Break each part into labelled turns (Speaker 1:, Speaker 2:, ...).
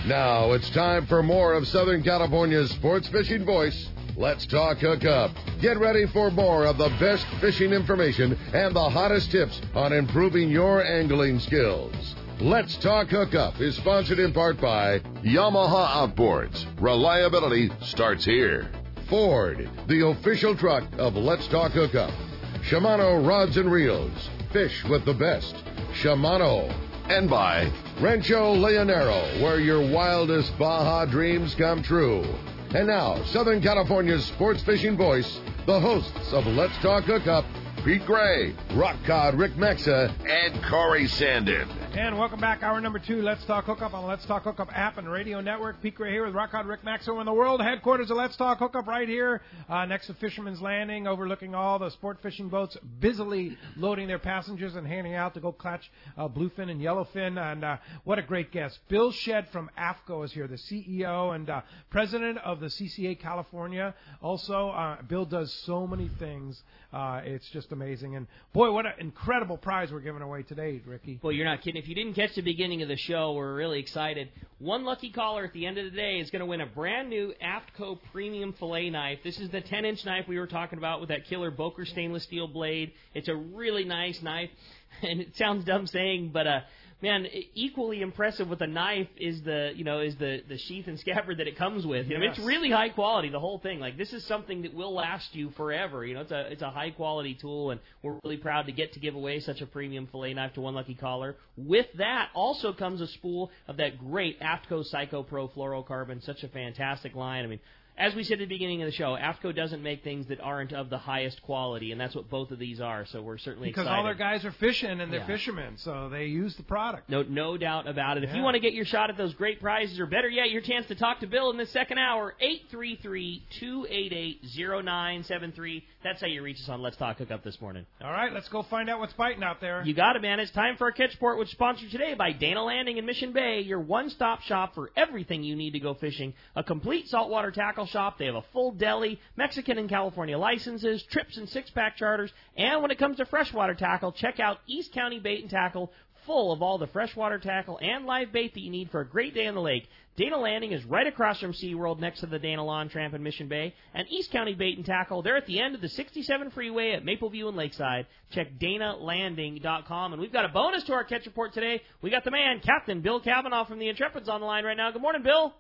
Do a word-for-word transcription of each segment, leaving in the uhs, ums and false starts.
Speaker 1: Now it's time for more of Southern California's sports fishing voice. Let's talk hookup. Get ready for more of the best fishing information and the hottest tips on improving your angling skills. Let's Talk Hookup is sponsored in part by Yamaha Outboards. Reliability starts here. Ford, the official truck of Let's Talk Hookup. Shimano Rods and Reels. Fish with the best. Shimano. And by Rancho Leonero, where your wildest Baja dreams come true. And now, Southern California's sports fishing voice, the hosts of Let's Talk Hookup, Pete Gray, Rock Cod Rick Maxa, and Corey Sandin.
Speaker 2: And welcome back, hour number two, Let's Talk Hookup on the Let's Talk Hookup app and radio network. Pete Gray here with Rock Cod Rick Maxa in the world headquarters of Let's Talk Hookup right here uh, next to Fisherman's Landing, overlooking all the sport fishing boats busily loading their passengers and handing out to go catch uh, bluefin and yellowfin. And uh, what a great guest. Bill Shedd from AFTCO is here, the C E O and uh, president of the C C A California. Also, uh, Bill does so many things. Uh, it's just amazing. And, boy, what an incredible prize we're giving away today, Ricky.
Speaker 3: Well, you're not kidding. If you didn't catch the beginning of the show, we're really excited. One lucky caller at the end of the day is going to win a brand-new AFTCO Premium Filet Knife. This is the ten-inch knife we were talking about with that killer Boker stainless steel blade. It's a really nice knife, and it sounds dumb saying, but uh, man, equally impressive with a knife is the, you know, is the, the sheath and scabbard that it comes with. You know,
Speaker 2: Yes.
Speaker 3: it's really high quality, the whole thing. Like, this is something that will last you forever. You know, it's a it's a high quality tool, and we're really proud to get to give away such a premium fillet knife to one lucky caller. With that also comes a spool of that great AFTCO Psycho Pro fluorocarbon, such a fantastic line. I mean, as we said at the beginning of the show, AFTCO doesn't make things that aren't of the highest quality, and that's what both of these are, so we're certainly
Speaker 2: Because
Speaker 3: excited.
Speaker 2: all their guys are fishing, and they're
Speaker 3: Yeah.
Speaker 2: fishermen, so they use the product.
Speaker 3: No no doubt about it. If
Speaker 2: Yeah.
Speaker 3: you want to get your shot at those great prizes, or better yet, your chance to talk to Bill in the second hour, eight three three, two eight eight, zero nine seven three. That's how you reach us on Let's Talk Hookup this morning.
Speaker 2: All right, let's go find out what's biting out there.
Speaker 3: You got it, man. It's time for our Catch Report, which is sponsored today by Dana Landing in Mission Bay, your one-stop shop for everything you need to go fishing. A complete saltwater tackle shop. They have a full deli, Mexican and California licenses, trips and six-pack charters, and when it comes to freshwater tackle, check out East County Bait and Tackle, full of all the freshwater tackle and live bait that you need for a great day on the lake. Dana Landing is right across from SeaWorld next to the Dana Lawn Tramp in Mission Bay. And East County Bait and Tackle, they're at the end of the sixty-seven freeway at Mapleview and Lakeside. Check dana landing dot com. And we've got a bonus to our Catch Report today. We got the man, Captain Bill Cavanaugh from the Intrepids on the line right now. Good morning, Bill.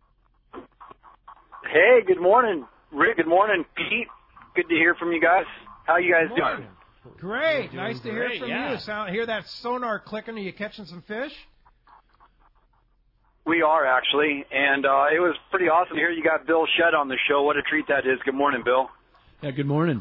Speaker 4: Hey, good morning, Rick. Good morning, Pete. Good to hear from you guys. How you guys
Speaker 2: Good morning.
Speaker 4: doing?
Speaker 2: Great. Nice to
Speaker 3: great,
Speaker 2: hear from
Speaker 3: yeah.
Speaker 2: you. Sound, hear that sonar clicking? Are you catching some fish?
Speaker 4: We are, actually, and uh, it was pretty awesome to hear you got Bill Shedd on the show. What a treat that is. Good morning, Bill.
Speaker 5: Yeah, good morning.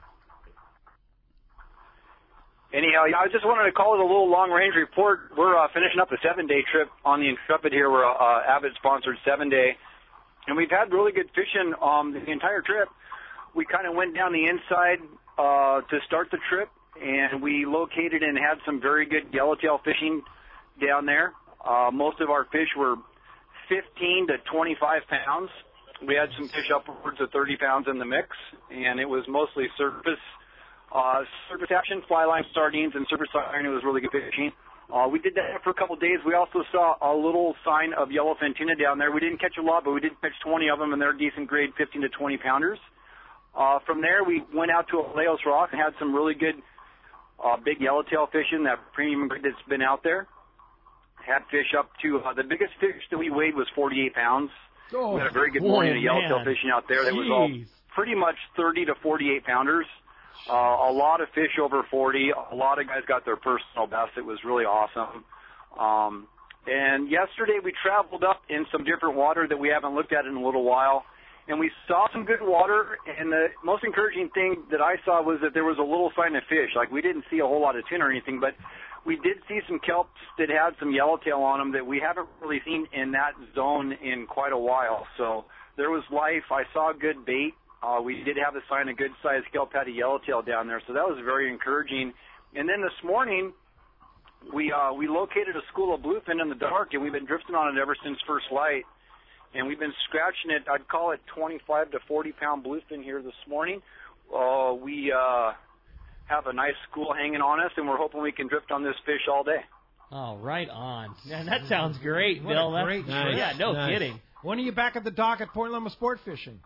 Speaker 4: Anyhow, I just wanted to call it a little long-range report. We're uh, finishing up a seven-day trip on the Intrepid here. We're a uh, Abbott-sponsored seven-day, and we've had really good fishing um, the entire trip. We kind of went down the inside uh, to start the trip, and we located and had some very good yellowtail fishing down there. Uh, most of our fish were fifteen to twenty-five pounds. We had some fish upwards of thirty pounds in the mix, and it was mostly surface uh, surface action, fly line, sardines, and surface iron. It was really good fishing. Uh, we did that for a couple of days. We also saw a little sign of yellowfin tuna down there. We didn't catch a lot, but we did catch twenty of them, and they're decent grade fifteen to twenty pounders. Uh, from there, we went out to Aleos Rock and had some really good uh, big yellowtail fishing, that premium grade that's been out there. Had fish up to, uh, the biggest fish that we weighed was forty-eight pounds.
Speaker 2: Oh,
Speaker 4: we had a very good
Speaker 3: boy,
Speaker 4: morning of yellowtail
Speaker 3: man.
Speaker 4: fishing out there. That was all
Speaker 2: Jeez.
Speaker 4: pretty much thirty to forty-eight pounders. Uh, a lot of fish over forty. A lot of guys got their personal best. It was really awesome. Um, and yesterday we traveled up in some different water that we haven't looked at in a little while. And we saw some good water, and the most encouraging thing that I saw was that there was a little sign of fish. Like, we didn't see a whole lot of tuna or anything, but we did see some kelps that had some yellowtail on them that we haven't really seen in that zone in quite a while. So there was life. I saw good bait. Uh, we did have a sign of good-sized kelp had a yellowtail down there, so that was very encouraging. And then this morning, we uh, we located a school of bluefin in the dark, and we've been drifting on it ever since first light. And we've been scratching it. I'd call it twenty-five to forty pound bluefin here this morning. Uh, we uh, have a nice school hanging on us, and we're hoping we can drift on this fish all day.
Speaker 3: Oh, right on. Man, that sounds great,
Speaker 2: What
Speaker 3: Bill.
Speaker 2: a great
Speaker 3: That's,
Speaker 2: trip.
Speaker 3: Yeah, no
Speaker 2: Nice.
Speaker 3: kidding.
Speaker 2: When are you back at the dock at Point Loma Sport Fishing?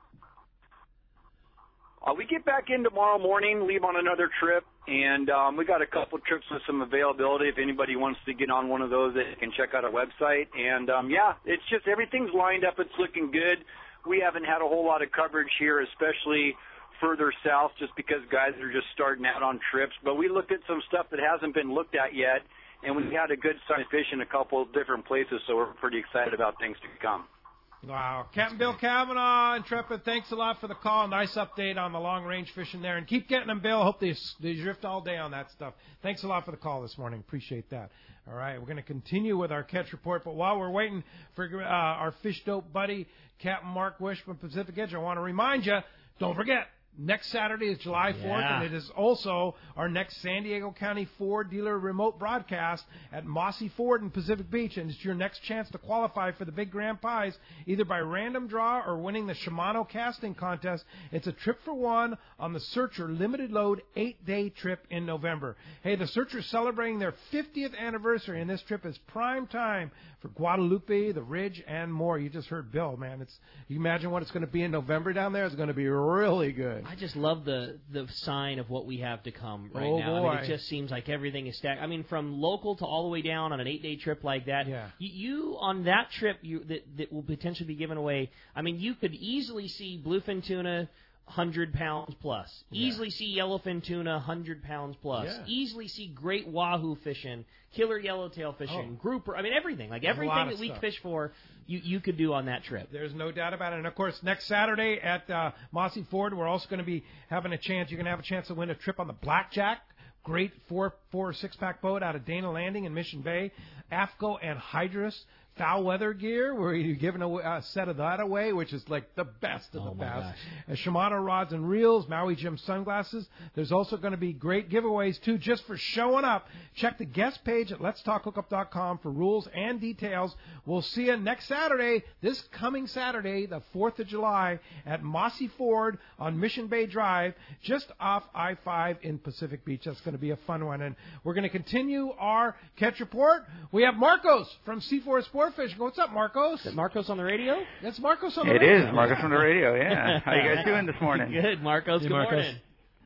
Speaker 4: Uh, we get back in tomorrow morning, leave on another trip, and um, we got a couple trips with some availability. If anybody wants to get on one of those, they can check out our website. And, um, yeah, it's just everything's lined up. It's looking good. We haven't had a whole lot of coverage here, especially further south, just because guys are just starting out on trips. But we looked at some stuff that hasn't been looked at yet, and we had a good size fish in a couple of different places, so we're pretty excited about things to come.
Speaker 2: Wow. Captain Bill Cavanaugh, Intrepid, thanks a lot for the call. Nice update on the long-range fishing there. And keep getting them, Bill. Hope they, they drift all day on that stuff. Thanks a lot for the call this morning. Appreciate that. All right, we're going to continue with our catch report. But while we're waiting for uh, our fish dope buddy, Captain Mark Wish from Pacific Edge, I want to remind you, don't forget, next Saturday is July fourth,
Speaker 3: Yeah.
Speaker 2: and it is also our next San Diego County Ford dealer remote broadcast at Mossy Ford in Pacific Beach, and it's your next chance to qualify for the big grand prize, either by random draw or winning the Shimano casting contest. It's a trip for one on the Searcher limited load eight-day trip in November. Hey, the Searcher's celebrating their fiftieth anniversary, and this trip is prime time for Guadalupe, the Ridge, and more. You just heard Bill, man. It's you imagine what it's going to be in November down there? It's going to be really good.
Speaker 3: I just love the the sign of what we have to come right
Speaker 2: Oh,
Speaker 3: now. I
Speaker 2: boy.
Speaker 3: mean, it just seems like everything is stacked. I mean, from local to all the way down on an eight-day trip like that.
Speaker 2: Yeah.
Speaker 3: You, you on that trip you that that will potentially be given away. I mean, you could easily see bluefin tuna. one hundred pounds plus.
Speaker 2: Yeah.
Speaker 3: Easily see yellowfin tuna, one hundred pounds plus.
Speaker 2: Yeah.
Speaker 3: Easily see great wahoo fishing, killer yellowtail fishing,
Speaker 2: Oh.
Speaker 3: grouper. I mean, everything. Like
Speaker 2: There's a lot
Speaker 3: everything
Speaker 2: of
Speaker 3: that we
Speaker 2: stuff.
Speaker 3: fish for, you, you could do on that trip.
Speaker 2: There's no doubt about it. And, of course, next Saturday at uh, Mossy Ford, we're also going to be having a chance. You're going to have a chance to win a trip on the Blackjack. Great four, four or six-pack boat out of Dana Landing in Mission Bay. AFCO and Hydrus foul weather gear, where you're giving a, a set of that away, which is like the best of
Speaker 3: Oh,
Speaker 2: the
Speaker 3: my
Speaker 2: best.
Speaker 3: gosh.
Speaker 2: And Shimano rods and reels, Maui Jim sunglasses. There's also going to be great giveaways, too, just for showing up. Check the guest page at lets talk hookup dot com for rules and details. We'll see you next Saturday, this coming Saturday, the fourth of July, at Mossy Ford on Mission Bay Drive, just off I five in Pacific Beach. That's going to be a fun one. And we're going to continue our catch report. We have Marcos from C four Sport Fishing. What's up, Marcos?
Speaker 3: Is that Marcos on the radio?
Speaker 2: That's Marcos on the
Speaker 5: It
Speaker 2: radio.
Speaker 5: is Marcus from the radio. Yeah, how you guys doing this morning?
Speaker 3: Good, Marcos.
Speaker 2: Hey,
Speaker 3: Good
Speaker 2: Marcos.
Speaker 3: morning.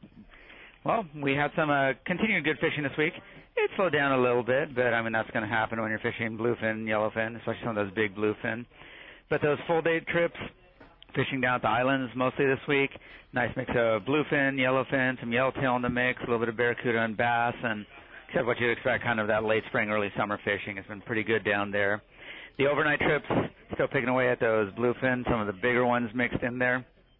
Speaker 5: Well, we had some uh, continued good fishing this week. It slowed down a little bit, but I mean that's going to happen when you're fishing bluefin, yellowfin, especially some of those big bluefin. But those full day trips, fishing down at the islands mostly this week. Nice mix of bluefin, yellowfin, some yellowtail in the mix, a little bit of barracuda and bass, and except what you'd expect, kind of that late spring, early summer fishing. It's been pretty good down there. The overnight trips, still picking away at those bluefin, some of the bigger ones mixed in there.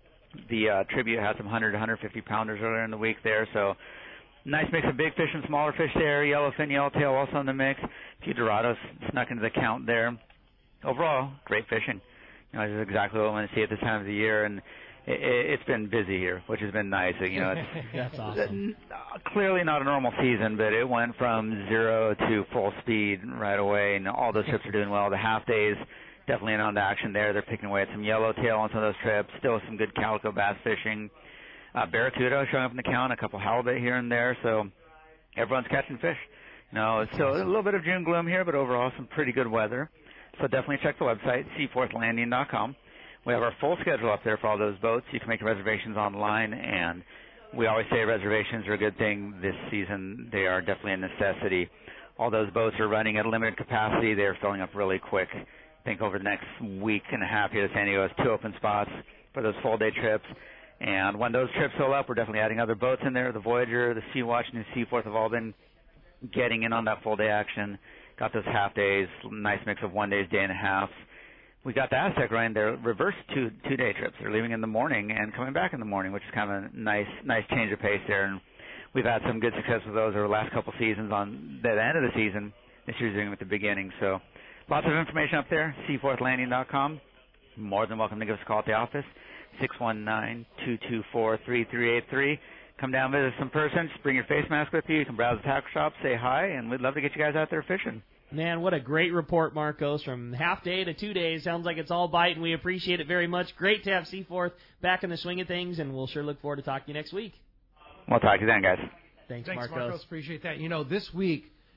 Speaker 5: The uh, Tribute had some one hundred, one fifty pounders earlier in the week there, so nice mix of big fish and smaller fish there. Yellowfin, yellowtail also in the mix. A few Dorados snuck into the count there. Overall, great fishing. You know, this is exactly what I want to see at this time of the year, and it, it, it's been busy here, which has been nice. You know, it's
Speaker 3: That's awesome.
Speaker 5: clearly not a normal season, but it went from zero to full speed right away, and all those trips are doing well. The half days, definitely in on the action there. They're picking away at some yellowtail on some of those trips. Still some good calico bass fishing. Uh, barracuda showing up in the count, a couple halibut here and there, so everyone's catching fish. You know, it's still a little bit of June gloom here, but overall some pretty good weather. So definitely check the website, seaforth landing dot com. We have our full schedule up there for all those boats. You can make reservations online, and we always say reservations are a good thing this season. They are definitely a necessity. All those boats are running at a limited capacity. They're filling up really quick. I think over the next week and a half here, San Diego has two open spots for those full-day trips. And when those trips fill up, we're definitely adding other boats in there. The Voyager, the Sea Watch, and the Seaforth have all been getting in on that full-day action. Got those half days, nice mix of one days, day and a half. We got the Aztec running their reverse two two day trips. They're leaving in the morning and coming back in the morning, which is kind of a nice nice change of pace there. And we've had some good success with those over the last couple seasons. On the end of the season, this year's doing them at the beginning. So lots of information up there. seaforth landing dot com. More than welcome to give us a call at the office. six one nine, two two four, three three eight three. Come down, visit us in person. Just bring your face mask with you. You can browse the tackle shop, say hi, and we'd love to get you guys out there fishing.
Speaker 3: Man, what a great report, Marcos. From half day to two days, sounds like it's all biting. We appreciate it very much. Great to have Seaforth back in the swing of things, and we'll sure look forward to talking to you next week.
Speaker 5: We'll talk to you then, guys.
Speaker 3: Thanks,
Speaker 2: Thanks,
Speaker 3: Marcos.
Speaker 2: Marcos. Appreciate that. You know, this week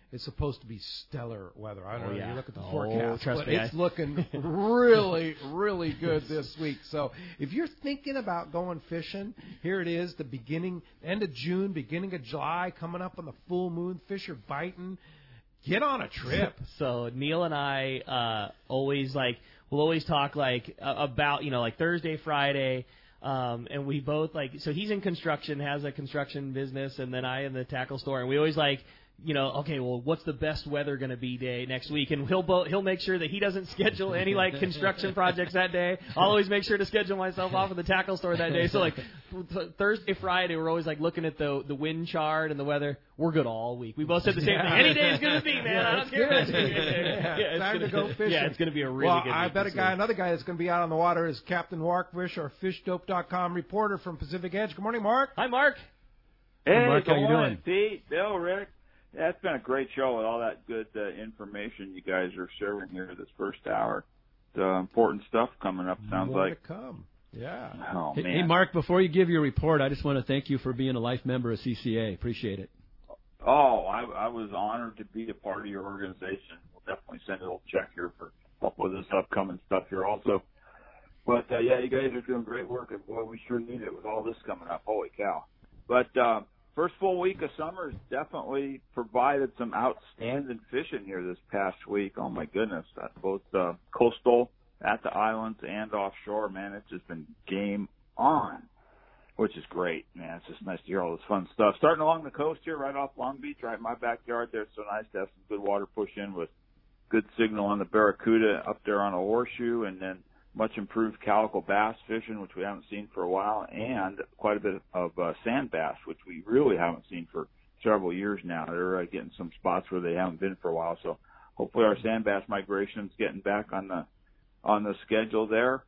Speaker 2: it's supposed to be stellar weather. I don't
Speaker 3: oh,
Speaker 2: know.
Speaker 3: Yeah.
Speaker 2: You look at the
Speaker 3: oh,
Speaker 2: forecast,
Speaker 3: trust
Speaker 2: but
Speaker 3: me,
Speaker 2: it's
Speaker 3: I...
Speaker 2: looking really, really good this week. So if you're thinking about going fishing, here it is, the beginning, end of June, beginning of July, coming up on the full moon. Fish are biting. Get on a trip.
Speaker 3: So Neil and I uh, always like we'll always talk like uh, about you know like Thursday, Friday. Um, and we both like, so he's in construction, has a construction business, and then I in the tackle store, and we always like, you know, okay, well, what's the best weather going to be day next week? And he'll bo- he'll make sure that he doesn't schedule any like construction projects that day. I'll always make sure to schedule myself off at the tackle store that day. So like th- Thursday, Friday, we're always like looking at the the wind chart and the weather. We're good all week. We both said the same
Speaker 2: yeah.
Speaker 3: thing. Any day is going to be, man.
Speaker 2: Yeah,
Speaker 3: I don't care.
Speaker 2: yeah, yeah, it's time to go fishing.
Speaker 3: Yeah, it's going to be a really
Speaker 2: well,
Speaker 3: good.
Speaker 2: I
Speaker 3: week
Speaker 2: bet a
Speaker 3: this
Speaker 2: guy,
Speaker 3: week.
Speaker 2: another guy that's going to be out on the water is Captain Warkfish, our fish dope dot com reporter from Pacific Edge. Good morning, Mark.
Speaker 3: Hi, Mark.
Speaker 6: Hey,
Speaker 7: hey Mark,
Speaker 6: how
Speaker 7: you
Speaker 6: doing?
Speaker 7: doing?
Speaker 6: Pete, Bill, Rick. Yeah, it's been a great show with all that good uh, information you guys are sharing here this first hour. It's, uh, important stuff coming up, sounds
Speaker 2: More
Speaker 6: like.
Speaker 2: to come. Yeah.
Speaker 6: Oh,
Speaker 7: hey,
Speaker 6: man.
Speaker 7: hey, Mark, before you give your report, I just want to thank you for being a life member of C C A. Appreciate it.
Speaker 6: Oh, I, I was honored to be a part of your organization. We'll definitely send a little check here for help with this upcoming stuff here also. But, uh, yeah, you guys are doing great work, and, boy, we sure need it with all this coming up. Holy cow. But, uh, first full week of summer has definitely provided some outstanding fishing here this past week. Oh, my goodness. Both uh, coastal, at the islands, and offshore, man, it's just been game on, which is great, man. It's just nice to hear all this fun stuff. Starting along the coast here, right off Long Beach, right in my backyard there. It's so nice to have some good water push in with good signal on the Barracuda up there on a horseshoe, and then much improved calico bass fishing, which we haven't seen for a while, and quite a bit of uh, sand bass, which we really haven't seen for several years now. They're uh, getting some spots where they haven't been for a while. So hopefully our sand bass migration's getting back on the on the schedule there.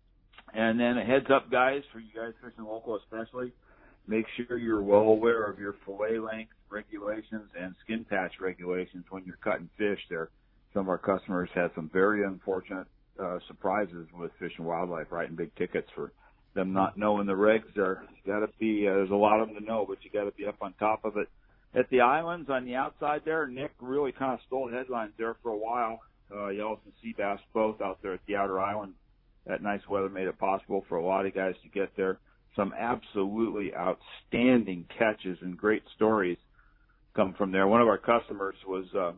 Speaker 6: And then a heads up, guys, for you guys fishing local especially, make sure you're well aware of your fillet length regulations and skin patch regulations when you're cutting fish there. Some of our customers had some very unfortunate Uh, surprises with Fish and Wildlife, writing big tickets for them not knowing the regs. There, you got to be. Uh, there's a lot of them to know, but you got to be up on top of it. At the islands on the outside there, Nick really kind of stole the headlines there for a while. Uh, Yellows and sea bass both out there at the outer island. That nice weather made it possible for a lot of guys to get there. Some absolutely outstanding catches and great stories come from there. One of our customers was. Uh,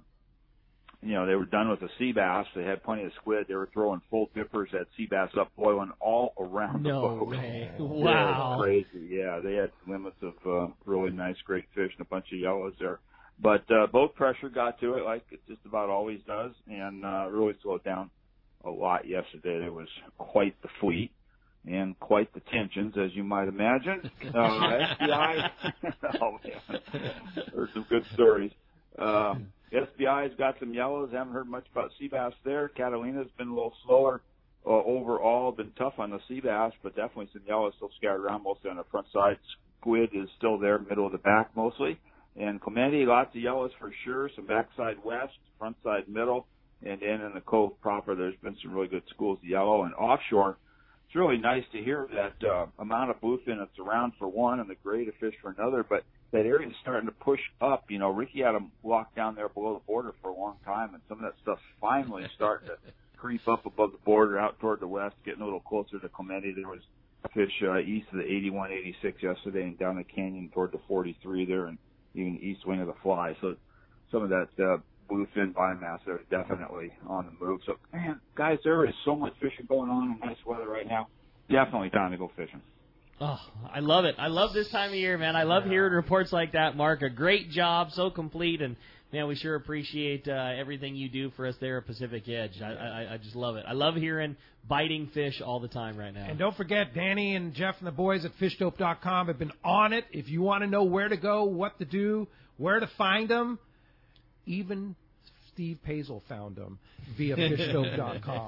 Speaker 6: You know, they were done with the sea bass. They had plenty of squid. They were throwing full dippers at sea bass up boiling all around the
Speaker 3: No
Speaker 6: boat.
Speaker 3: way.
Speaker 6: Yeah,
Speaker 3: Wow.
Speaker 6: it was crazy. Yeah, they had limits of uh, really nice, great fish and a bunch of yellows there. But uh, boat pressure got to it like it just about always does, and uh, really slowed down a lot yesterday. There was quite the fleet and quite the tensions, as you might imagine. Uh, S B I, oh, man, there's some good stories. Uh, S B I's got some yellows. Haven't heard much about sea bass there. Catalina's been a little slower uh, overall. Been tough on the sea bass, but definitely some yellows still scattered around, mostly on the front side. Squid is still there, middle of the back mostly. And Clemente, lots of yellows for sure. Some backside west, front side middle, and then in the cove proper, there's been some really good schools of yellow. And offshore, it's really nice to hear that uh, amount of bluefin that's around for one and the gray to fish for another, but that area is starting to push up. You know, Ricky had them locked down there below the border for a long time, and some of that stuff's finally starting to creep up above the border out toward the west, getting a little closer to Clemente. There was fish uh, east of the eighty-one, eighty-six yesterday and down the canyon toward the forty-three there and even east wing of the Fly. So some of that uh, bluefin biomass there is definitely on the move. So, man, guys, there is so much fishing going on in nice weather right now. Definitely time to go fishing.
Speaker 3: Oh, I love it. I love this time of year, man. I love hearing reports like that, Mark. A great job, so complete, and, man, we sure appreciate uh, everything you do for us there at Pacific Edge. I, I, I just love it. I love hearing biting fish all the time right now.
Speaker 2: And don't forget, Danny and Jeff and the boys at fish dope dot com have been on it. If you want to know where to go, what to do, where to find them, even Steve Pazel found them via fish dope dot com.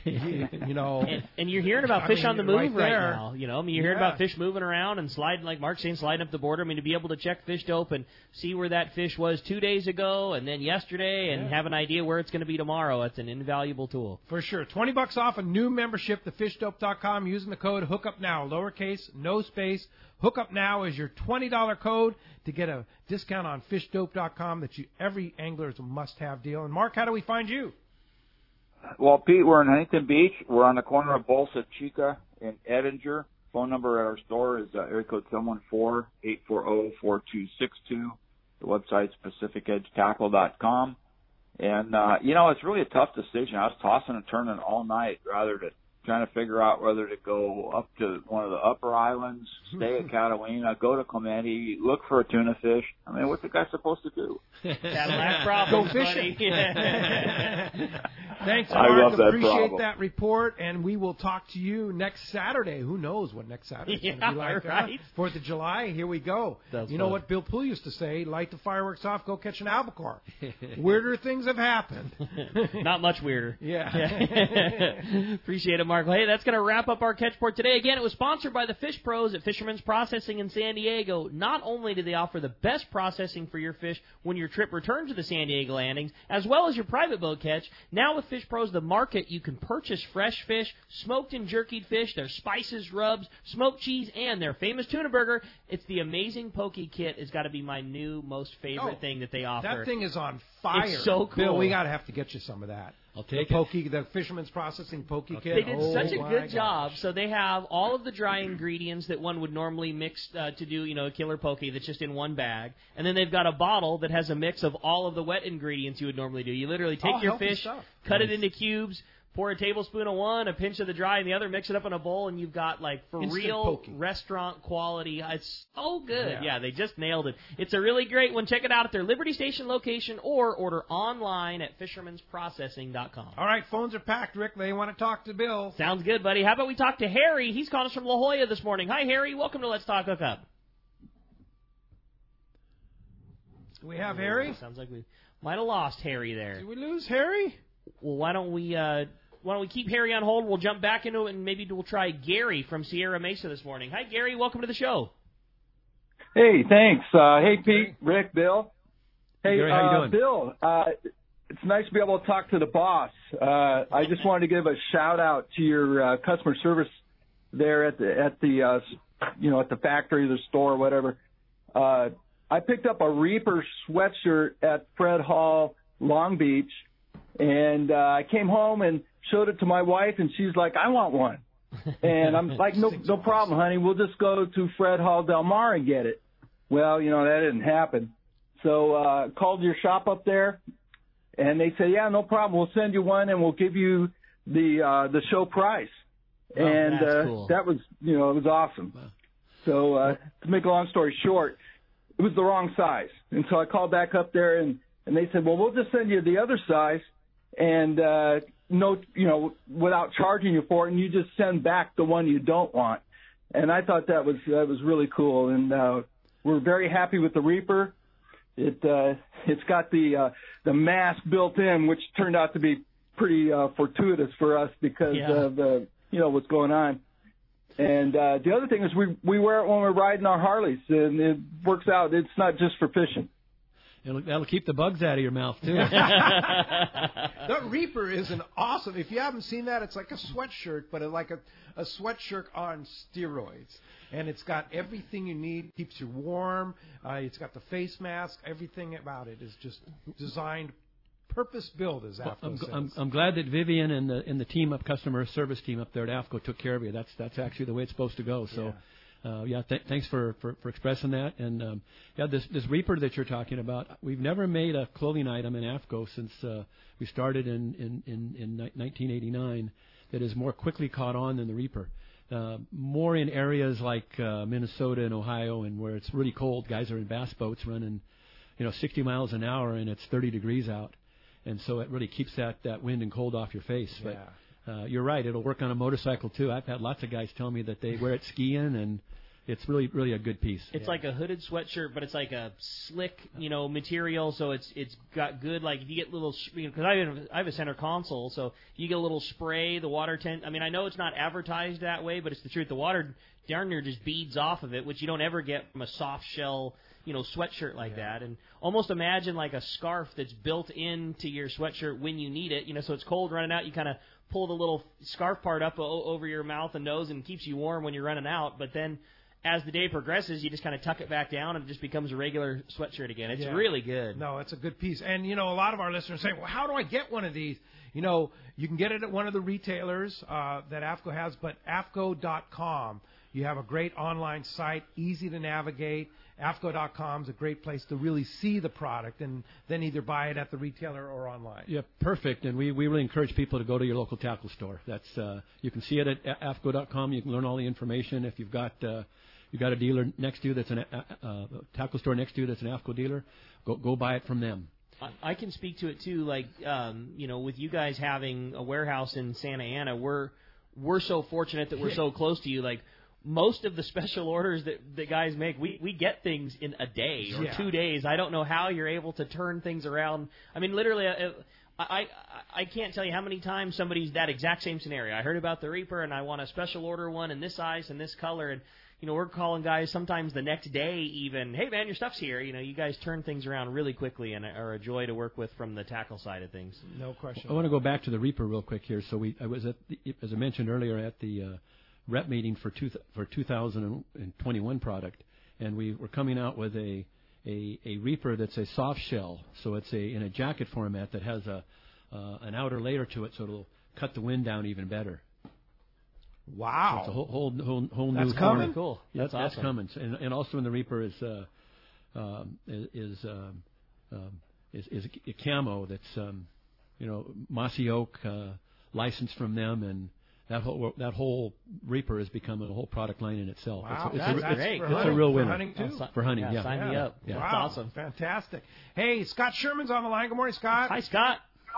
Speaker 2: you, you know.
Speaker 3: And, and you're hearing about
Speaker 2: I
Speaker 3: fish
Speaker 2: mean,
Speaker 3: on the move
Speaker 2: right
Speaker 3: right,
Speaker 2: there.
Speaker 3: now. You know, I mean, you're hearing
Speaker 2: Yeah.
Speaker 3: about fish moving around and sliding, like Mark's saying, sliding up the border. I mean, to be able to check fish dope and see where that fish was two days ago and then yesterday and
Speaker 2: Yeah.
Speaker 3: have an idea where it's going to be tomorrow, it's an invaluable tool.
Speaker 2: For sure. twenty bucks off a new membership to fish dope dot com using the code HOOKUPNOW, lowercase, no space. HOOKUPNOW is your twenty dollars code to get a discount on fish dope dot com that you every angler's a must-have deal. And, Mark, how do we find you?
Speaker 6: Well, Pete, we're in Huntington Beach. We're on the corner of Bolsa Chica and Edinger. Phone number at our store is uh, area code seven one four, eight four zero, four two six two. The website's pacific edge tackle dot com. And, uh, you know, it's really a tough decision. I was tossing and turning all night rather than trying to figure out whether to go up to one of the upper islands, stay at Catalina, go to Clemente, look for a tuna fish. I mean, what's the guy supposed to do?
Speaker 3: Cadillac problems,
Speaker 2: Go fishing.
Speaker 3: buddy.
Speaker 2: Thanks,
Speaker 6: I
Speaker 2: Mark.
Speaker 6: love that
Speaker 2: Appreciate
Speaker 6: problem.
Speaker 2: that report, and we will talk to you next Saturday. Who knows what next Saturday is
Speaker 3: Yeah,
Speaker 2: going to be like?
Speaker 3: right.
Speaker 2: Huh? Fourth of July, here we go.
Speaker 3: That's
Speaker 2: you know
Speaker 3: fun.
Speaker 2: what Bill Poole used to say, light the fireworks off, go catch an albacore. Weirder things have happened.
Speaker 3: Not much weirder.
Speaker 2: Yeah.
Speaker 3: Yeah. Appreciate it, Mark. Well, hey, that's going to wrap up our catch port today. Again, it was sponsored by the Fish Pros at Fisherman's Processing in San Diego. Not only do they offer the best processing for your fish when your trip returns to the San Diego landings, as well as your private boat catch, now with Fish Pros, the market, you can purchase fresh fish, smoked and jerkied fish, their spices, rubs, smoked cheese, and their famous tuna burger. It's the amazing Poke Kit. It's got to be my new most favorite
Speaker 2: Oh,
Speaker 3: thing that they offer.
Speaker 2: That thing is on fire.
Speaker 3: It's so cool.
Speaker 2: Bill, we got to have to get you some of that.
Speaker 7: I'll take
Speaker 2: the
Speaker 7: it.
Speaker 2: Poke, the Fisherman's Processing Poke Kit.
Speaker 3: They did
Speaker 2: oh,
Speaker 3: such a
Speaker 2: my
Speaker 3: good
Speaker 2: gosh.
Speaker 3: job. So they have all of the dry ingredients that one would normally mix uh, to do, you know, a killer poke that's just in one bag. And then they've got a bottle that has a mix of all of the wet ingredients you would normally do. You literally take
Speaker 2: Oh,
Speaker 3: your
Speaker 2: healthy
Speaker 3: fish,
Speaker 2: stuff.
Speaker 3: cut
Speaker 2: Nice.
Speaker 3: it into cubes, pour a tablespoon of one, a pinch of the dry, and the other, mix it up in a bowl, and you've got, like, for
Speaker 2: Instant
Speaker 3: real
Speaker 2: poke.
Speaker 3: restaurant quality. It's so good.
Speaker 2: Yeah.
Speaker 3: Yeah, they just nailed it. It's a really great one. Check it out at their Liberty Station location or order online at fishermans processing dot com.
Speaker 2: All right, phones are packed, Rick. They want to talk to Bill.
Speaker 3: Sounds good, buddy. How about we talk to Harry? He's calling us from La Jolla this morning. Hi, Harry. Welcome to Let's Talk Hookup.
Speaker 2: Do we have Harry?
Speaker 3: Sounds like we might have lost Harry there.
Speaker 2: Did we lose Harry?
Speaker 3: Well, why don't we uh, why don't we keep Harry on hold? We'll jump back into it, and maybe we'll try Gary from Sierra Mesa this morning. Hi, Gary. Welcome to the show.
Speaker 8: Hey, thanks. Uh, hey, Pete, Rick, Bill. Hey,
Speaker 7: Gary, how you
Speaker 8: uh,
Speaker 7: doing?
Speaker 8: Bill, uh, it's nice to be able to talk to the boss. Uh, I just wanted to give a shout out to your uh, customer service there at the at the uh, you know at the factory, the store, whatever. Uh, I picked up a Reaper sweatshirt at Fred Hall, Long Beach, and uh, I came home and showed it to my wife, and she's like, "I want one." And I'm like, no, no problem, honey. We'll just go to Fred Hall Del Mar and get it. Well, you know, that didn't happen. So uh called your shop up there, and they said, yeah, no problem. We'll send you one, and we'll give you the uh the show price.
Speaker 3: Oh,
Speaker 8: and
Speaker 3: that's
Speaker 8: uh
Speaker 3: cool.
Speaker 8: that was, you know, it was awesome.
Speaker 7: Wow.
Speaker 8: So uh to make a long story short, it was the wrong size. And so I called back up there, and, and they said, well, we'll just send you the other size, and uh no, you know, without charging you for it, and you just send back the one you don't want. And I thought that was that was really cool, and uh, we're very happy with the Reaper. It uh, it's got the uh, the mask built in, which turned out to be pretty uh, fortuitous for us because
Speaker 3: Yeah.
Speaker 8: of the you know what's going on. And uh, the other thing is we we wear it when we're riding our Harleys, and it works out. It's not just for fishing.
Speaker 7: It'll, that'll keep the bugs out of your mouth, too.
Speaker 2: The Reaper is an awesome. If you haven't seen that, it's like a sweatshirt, but like a, a sweatshirt on steroids. And it's got everything you need. Keeps you warm. Uh, it's got the face mask. Everything about it is just designed, purpose built, as AFCO
Speaker 7: I'm,
Speaker 2: says.
Speaker 7: I'm, I'm glad that Vivian and the and the team up, customer service team up there at AFCO took care of you. That's that's actually the way it's supposed to go. So, yeah, uh, yeah th- thanks for, for, for expressing that. And um, yeah, this this Reaper that you're talking about, we've never made a clothing item in AFCO since uh, we started in in, in, in nineteen eighty-nine that is more quickly caught on than the Reaper. Uh, more in areas like uh, Minnesota and Ohio, and where it's really cold, guys are in bass boats running, you know, sixty miles an hour, and it's thirty degrees out. And so it really keeps that, that wind and cold off your face.
Speaker 2: Yeah.
Speaker 7: But uh, you're right, it'll work on a motorcycle too. I've had lots of guys tell me that they wear it skiing, and it's really really a good piece.
Speaker 3: It's
Speaker 2: Yeah.
Speaker 3: like a hooded sweatshirt, but it's like a slick, you know, material. So it's it's got good, like if you get little, you know, because I have I have a center console, so you get a little spray. The water tend. I mean, I know it's not advertised that way, but it's the truth. The water darn near just beads off of it, which you don't ever get from a soft shell, you know, sweatshirt like
Speaker 2: Yeah.
Speaker 3: that. And almost imagine like a scarf that's built into your sweatshirt when you need it. You know, so it's cold running out, you kind of pull the little scarf part up o- over your mouth and nose and keeps you warm when you're running out. But then as the day progresses, you just kind of tuck it back down and it just becomes a regular sweatshirt again. It's
Speaker 2: Yeah.
Speaker 3: really good.
Speaker 2: No, it's a good piece. And, you know, a lot of our listeners say, well, how do I get one of these? You know, you can get it at one of the retailers uh, that AFCO has, but A F C O dot com. You have a great online site, easy to navigate. A F C O dot com is a great place to really see the product and then either buy it at the retailer or online.
Speaker 7: Yeah, perfect. And we, we really encourage people to go to your local tackle store. That's uh, you can see it at A F C O dot com. You can learn all the information. If you've got uh, you've got a dealer next to you that's an uh, uh, tackle store next to you that's an AFCO dealer, go go buy it from them.
Speaker 3: I- I can speak to it too. Like, um, you know, with you guys having a warehouse in Santa Ana, we're we're so fortunate that we're so close to you. Like, most of the special orders that that guys make, we we get things in a day or
Speaker 2: Yeah.
Speaker 3: two days. I don't know how you're able to turn things around. I mean, literally, uh, I, I I can't tell you how many times somebody's that exact same scenario. I heard about the Reaper and I want a special order one in this size and this color, and you know, we're calling guys sometimes the next day even, hey man, your stuff's here. You know, you guys turn things around really quickly and are a joy to work with from the tackle side of things.
Speaker 2: No question.
Speaker 7: I want to go back to the Reaper real quick here. So we I was at the, as I mentioned earlier at the uh, rep meeting for two, for two thousand twenty-one product, and we were coming out with a, a a Reaper that's a soft shell. So it's a in a jacket format that has a uh, an outer layer to it, so it'll cut the wind down even better.
Speaker 2: Wow.
Speaker 7: So it's a whole whole whole, whole
Speaker 2: That's
Speaker 7: new
Speaker 2: coming?
Speaker 7: format.
Speaker 3: Cool.
Speaker 7: Yeah,
Speaker 3: That's
Speaker 7: that's
Speaker 3: awesome.
Speaker 7: coming. And, and also in the Reaper is uh, um, is is, um, um, is is a camo that's um, you know mossy oak uh, licensed from them, and that whole that whole Reaper has become a whole product line in itself.
Speaker 2: Wow,
Speaker 7: it's, it's,
Speaker 3: that's
Speaker 7: a, it's,
Speaker 3: great.
Speaker 2: for
Speaker 7: it's a
Speaker 2: hunting-
Speaker 7: real
Speaker 2: for
Speaker 7: winner
Speaker 2: hunting too.
Speaker 3: Oh,
Speaker 7: for hunting.
Speaker 3: Yeah,
Speaker 7: Yeah,
Speaker 3: sign me up.
Speaker 7: Yeah.
Speaker 3: That's
Speaker 2: Wow,
Speaker 3: awesome.
Speaker 2: fantastic. Hey, Scott Sherman's on the line. Good morning, Scott.
Speaker 3: Hi, Scott.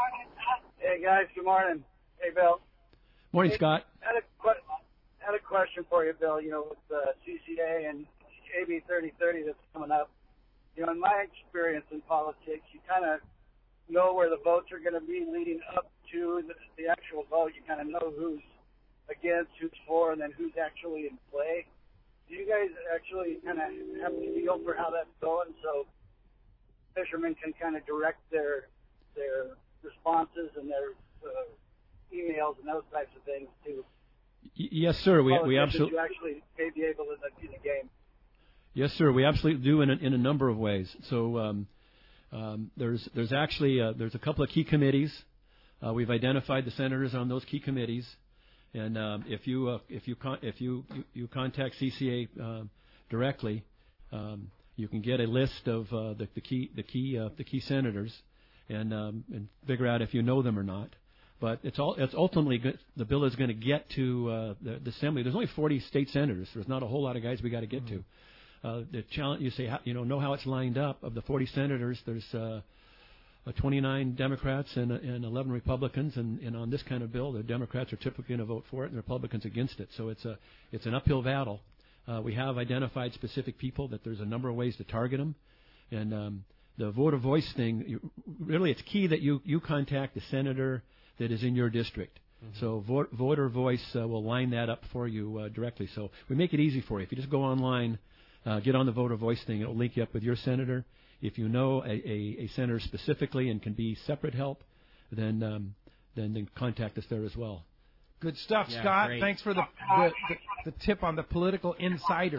Speaker 9: Hey guys, good morning. Hey Bill.
Speaker 7: Morning, Scott.
Speaker 9: Had a que- had a question for you, Bill. You know, with uh, C C A and A B thirty thirty that's coming up. You know, in my experience in politics, you kind of know where the votes are going to be leading up to the, the actual vote. You kind of know who's against, who's for, and then who's actually in play. Do you guys actually kind of have a feel for how that's going, so fishermen can kind of direct their their responses and their uh, emails and those types of things to
Speaker 7: Y- yes, sir. We we
Speaker 9: politicians
Speaker 7: absolutely
Speaker 9: who actually may be able in the, in the game?
Speaker 7: Yes, sir. We absolutely do in a, in a number of ways. So um, um, there's there's actually uh, there's a couple of key committees. Uh, we've identified the senators on those key committees, and um, if you uh, if you con- if you, you you contact C C A um, directly, um, you can get a list of uh, the, the key the key uh, the key senators, and um, and figure out if you know them or not. But it's all it's ultimately good, the bill is going to get to uh, the, the assembly. There's only forty state senators. There's not a whole lot of guys we got to get mm-hmm. to. Uh, the challenge, you say, how, you know, know how it's lined up. Of the forty senators, there's uh, uh, twenty-nine Democrats and, and eleven Republicans, and, and on this kind of bill, the Democrats are typically going to vote for it, and the Republicans against it. So it's a it's an uphill battle. Uh, we have identified specific people that there's a number of ways to target them, and um, the voter voice thing. You, really, it's key that you you contact the senator that is in your district. Mm-hmm. So vote, voter voice uh, will line that up for you uh, directly. So we make it easy for you. If you just go online. Uh, get on the voter voice thing. It will link you up with your senator. If you know a, a, a senator specifically and can be separate help, then um, then, then contact us there as well.
Speaker 2: Good stuff,
Speaker 3: Yeah,
Speaker 2: Scott.
Speaker 3: great.
Speaker 2: Thanks for the the, the the tip on the political insider.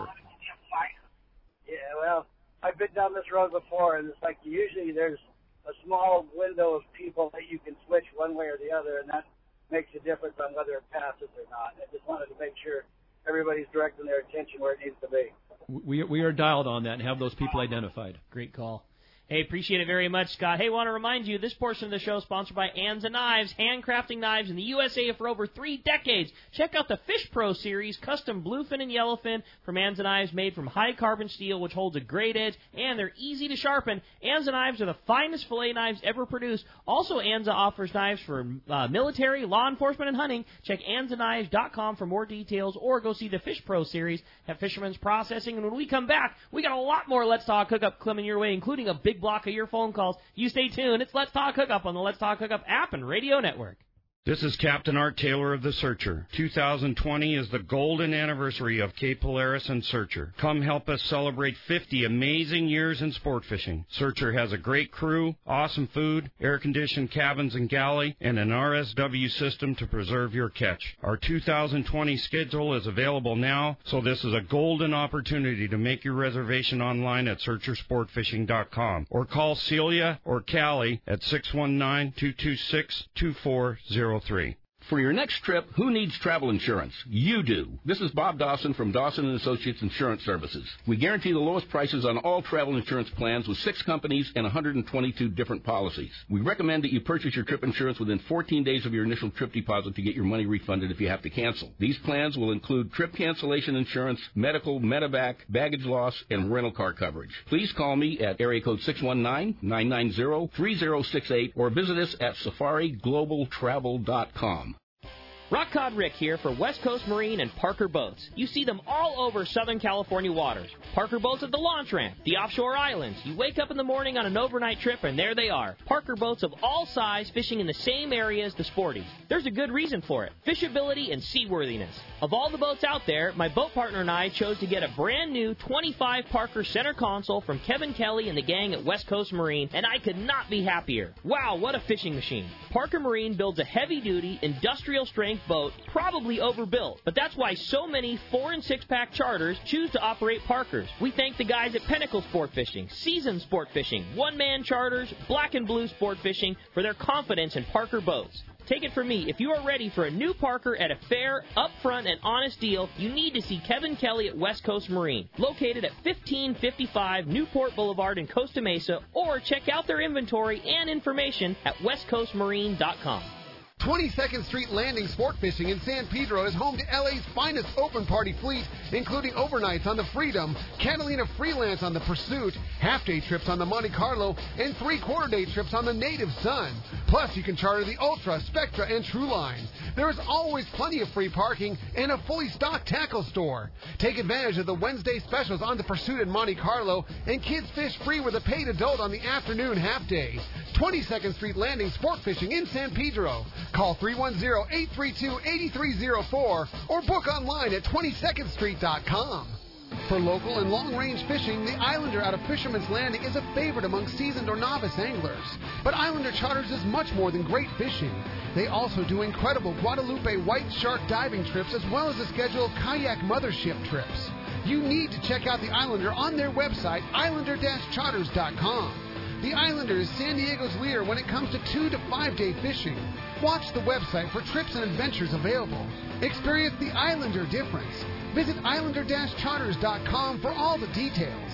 Speaker 9: Yeah, well, I've been down this road before, and it's like usually there's a small window of people that you can switch one way or the other, and that makes a difference on whether it passes or not. I just wanted to make sure everybody's directing their attention where it needs to be.
Speaker 7: We we are dialed on that and have those people identified.
Speaker 3: Great call. Hey, appreciate it very much, Scott. Hey, want to remind you, this portion of the show is sponsored by Anza Knives, handcrafting knives in the U S A for over three decades. Check out the Fish Pro series, custom bluefin and yellowfin from Anza Knives, made from high-carbon steel, which holds a great edge, and they're easy to sharpen. Anza Knives are the finest fillet knives ever produced. Also, Anza offers knives for uh, military, law enforcement, and hunting. Check anza knives dot com for more details, or go see the Fish Pro series at Fisherman's Processing. And when we come back, we got a lot more Let's Talk Hookup coming your way, including a big block of your phone calls. You stay tuned. It's Let's Talk Hookup on the Let's Talk Hookup app and radio network.
Speaker 10: This is Captain Art Taylor of the Searcher. two thousand twenty is the golden anniversary of Cape Polaris and Searcher. Come help us celebrate fifty amazing years in sport fishing. Searcher has a great crew, awesome food, air-conditioned cabins and galley, and an R S W system to preserve your catch. Our two thousand twenty schedule is available now, so this is a golden opportunity to make your reservation online at searcher sport fishing dot com or call Celia or Callie at six one nine, two two six, two four zero three.
Speaker 11: For your next trip, who needs travel insurance? You do. This is Bob Dawson from Dawson and Associates Insurance Services. We guarantee the lowest prices on all travel insurance plans with six companies and one hundred twenty-two different policies. We recommend that you purchase your trip insurance within fourteen days of your initial trip deposit to get your money refunded if you have to cancel. These plans will include trip cancellation insurance, medical, medevac, baggage loss, and rental car coverage. Please call me at area code six one nine, nine nine zero, three zero six eight or visit us at safari global travel dot com.
Speaker 3: Rock Cod Rick here for West Coast Marine and Parker Boats. You see them all over Southern California waters. Parker Boats at the launch ramp, the offshore islands. You wake up in the morning on an overnight trip, and there they are. Parker Boats of all size fishing in the same area as the Sporties. There's a good reason for it: fishability and seaworthiness. Of all the boats out there, my boat partner and I chose to get a brand new twenty-five Parker center console from Kevin Kelly and the gang at West Coast Marine, and I could not be happier. Wow, what a fishing machine. Parker Marine builds a heavy-duty, industrial-strength boat, probably overbuilt, but that's why so many four and six pack charters choose to operate Parkers. We thank the guys at Pinnacle Sport Fishing, Season Sport Fishing, One Man Charters, Black and Blue Sport Fishing for their confidence in Parker boats. Take it from me, if you are ready for a new Parker at a fair, upfront, and honest deal, you need to see Kevin Kelly at West Coast Marine, located at fifteen fifty-five Newport Boulevard in Costa Mesa, or check out their inventory and information at west coast marine dot com.
Speaker 12: twenty-second Street Landing Sport Fishing in San Pedro is home to L A's finest open party fleet, including overnights on the Freedom, Catalina Freelance on the Pursuit, half-day trips on the Monte Carlo, and three-quarter-day trips on the Native Sun. Plus, you can charter the Ultra, Spectra, and Truline. There is always plenty of free parking and a fully stocked tackle store. Take advantage of the Wednesday specials on the Pursuit and Monte Carlo, and kids fish free with a paid adult on the afternoon half-day. twenty-second Street Landing Sport Fishing in San Pedro. Call three one zero, eight three two, eight three zero four or book online at twenty second street dot com. For local and long-range fishing, the Islander out of Fisherman's Landing is a favorite among seasoned or novice anglers. But Islander Charters is much more than great fishing. They also do incredible Guadalupe white shark diving trips as well as a schedule of kayak mothership trips. You need to check out the Islander on their website, islander charters dot com. The Islander is San Diego's leader when it comes to two to five day fishing. Watch the website for trips and adventures available. Experience the Islander difference. Visit islander charters dot com for all the details.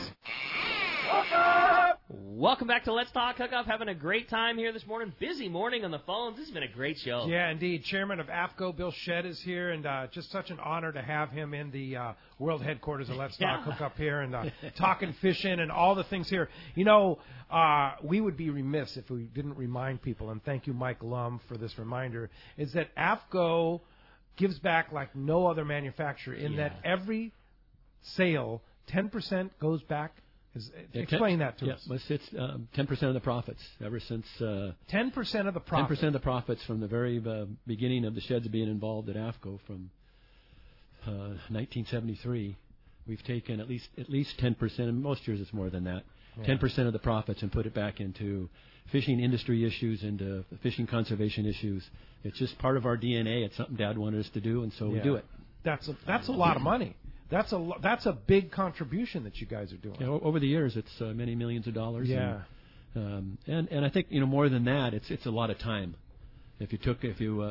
Speaker 3: Welcome back to Let's Talk Hookup. Having a great time here this morning. Busy morning on the phones. This has been a great show.
Speaker 2: Yeah, indeed. Chairman of A F C O, Bill Shedd, is here, and uh, just such an honor to have him in the uh, world headquarters of Let's Talk
Speaker 3: Yeah.
Speaker 2: Hookup here, and uh, talking fishing and all the things here. You know, uh, we would be remiss if we didn't remind people, and thank you, Mike Lum, for this reminder, is that A F C O gives back like no other manufacturer in
Speaker 7: Yeah.
Speaker 2: that every sale, ten percent goes back. Is,
Speaker 7: Yeah,
Speaker 2: explain
Speaker 7: ten,
Speaker 2: that to
Speaker 7: yeah,
Speaker 2: us.
Speaker 7: It's, it's um, ten percent of the profits ever since... Uh,
Speaker 2: ten percent of the
Speaker 7: ten
Speaker 2: profit.
Speaker 7: percent of the profits from the very uh, beginning of the Sheds being involved at A F C O from uh, nineteen seventy-three. We've taken at least at least ten percent, and most years it's more than that,
Speaker 2: Yeah.
Speaker 7: ten percent of the profits and put it back into fishing industry issues, into fishing conservation issues. It's just part of our D N A. It's something Dad wanted us to do, and so we
Speaker 2: Yeah.
Speaker 7: do it.
Speaker 2: That's a, that's a lot of money. That's a lo- that's a big contribution that you guys are doing.
Speaker 7: Yeah, o- over the years, it's uh, many millions of dollars.
Speaker 2: Yeah.
Speaker 7: And, um, and and I think you know more than that, it's it's a lot of time. If you took if you uh,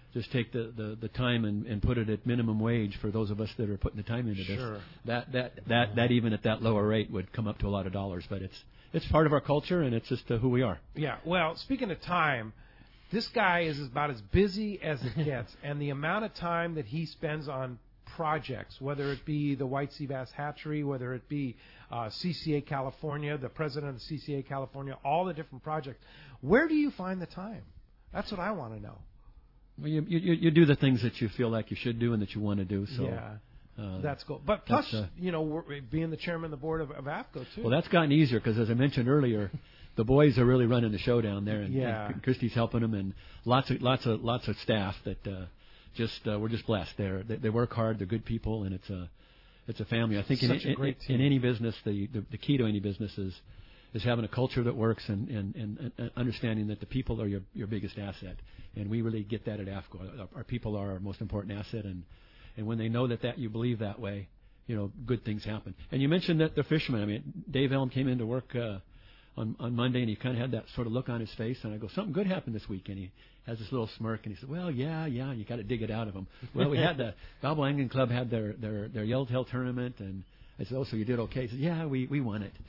Speaker 7: just take the, the, the time and, and put it at minimum wage for those of us that are putting the time into
Speaker 2: Sure.
Speaker 7: this. That that that that even at that lower rate would come up to a lot of dollars, but it's it's part of our culture and it's just uh, who we are.
Speaker 2: Yeah. Well, speaking of time, this guy is about as busy as it gets, and the amount of time that he spends on projects, whether it be the White Sea Bass Hatchery, whether it be uh, C C A California, the president of the C C A California, all the different projects. Where do you find the time? That's what I want to know.
Speaker 7: Well, you, you you do the things that you feel like you should do and that you want to do. So
Speaker 2: yeah,
Speaker 7: uh,
Speaker 2: that's cool. But plus,
Speaker 7: uh,
Speaker 2: you know, we're, being the chairman of the board of, of A F C O too.
Speaker 7: Well, that's gotten easier because, as I mentioned earlier, the boys are really running the show down there, and,
Speaker 2: yeah.
Speaker 7: and Christy's helping them, and lots of lots of lots of staff that uh, just uh, we're just blessed. They're, they they work hard. They're good people, and it's a it's a family. I think in,
Speaker 2: Such a
Speaker 7: in,
Speaker 2: great
Speaker 7: in,
Speaker 2: team.
Speaker 7: in any business, the, the the key to any business is is having a culture that works and, and, and, and understanding that the people are your, your biggest asset. And we really get that at A F C O. Our, our people are our most important asset. And, and when they know that, that you believe that way, you know, good things happen. And you mentioned that the fishermen. I mean, Dave Elm came into work uh, on, on Monday, and he kind of had that sort of look on his face. And I go, something good happened this week. And he has this little smirk, and he said, well, yeah, yeah, and you got to dig it out of him. Well, we had the Balboa Angling Club had their, their, their Yellowtail tournament, and I said, oh, so you did okay? He said, yeah, we, we won it.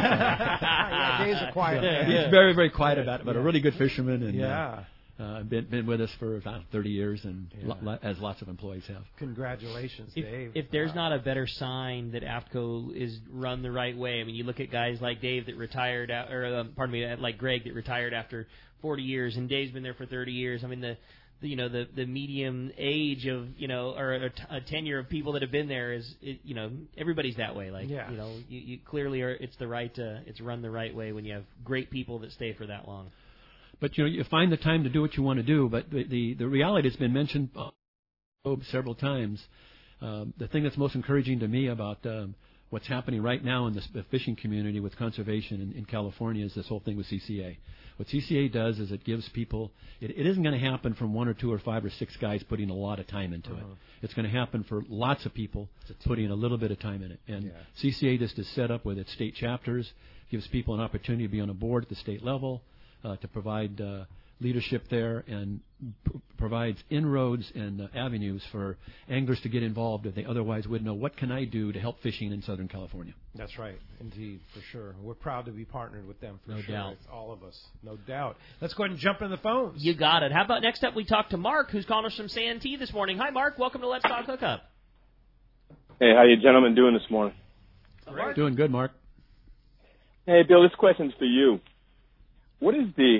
Speaker 2: yeah, Dave's a quiet
Speaker 7: so,
Speaker 2: man.
Speaker 7: He's very, very quiet about it, but
Speaker 2: yeah.
Speaker 7: a really good fisherman. And,
Speaker 2: yeah.
Speaker 7: Uh, uh, been, been with us for uh, thirty years, and
Speaker 2: yeah.
Speaker 7: lo- as lots of employees have.
Speaker 2: Congratulations,
Speaker 3: if,
Speaker 2: Dave.
Speaker 3: If there's
Speaker 2: wow.
Speaker 3: not a better sign that A F C O is run the right way, I mean, you look at guys like Dave that retired, out, or um, pardon me, like Greg that retired after forty years, and Dave's been there for thirty years. I mean, the The, you know the the medium age of you know or a, t- a tenure of people that have been there is it, you know everybody's that way, like
Speaker 2: yeah.
Speaker 3: you know you, you clearly are it's the right uh, it's run the right way when you have great people that stay for that long.
Speaker 7: But you know you find the time to do what you want to do. But the the, the reality that's been mentioned uh, several times, um, the thing that's most encouraging to me about um, what's happening right now in the, the fishing community with conservation in, in California is this whole thing with C C A. What C C A does is it gives people, it, it isn't going to happen from one or two or five or six guys putting a lot of time into uh-huh. it. It's going to happen for lots of people putting a little bit of time in it. And
Speaker 2: yeah.
Speaker 7: C C A just is set up with its state chapters, gives people an opportunity to be on a board at the state level, uh, to provide uh, leadership there, and pr- provides inroads and uh, avenues for anglers to get involved if they otherwise would know, what can I do to help fishing in Southern California?
Speaker 2: That's right, indeed, for sure. We're proud to be partnered with them, for
Speaker 3: no
Speaker 2: sure.
Speaker 3: Doubt.
Speaker 2: It's all of us, no doubt. Let's go ahead and jump in the phones.
Speaker 3: You got it. How about next up we talk to Mark, who's calling us from Santee this morning. Hi, Mark. Welcome to Let's Talk Hookup.
Speaker 13: Hey, how you gentlemen doing this morning?
Speaker 7: Right. Doing good, Mark.
Speaker 13: Hey, Bill, this question's for you. What is the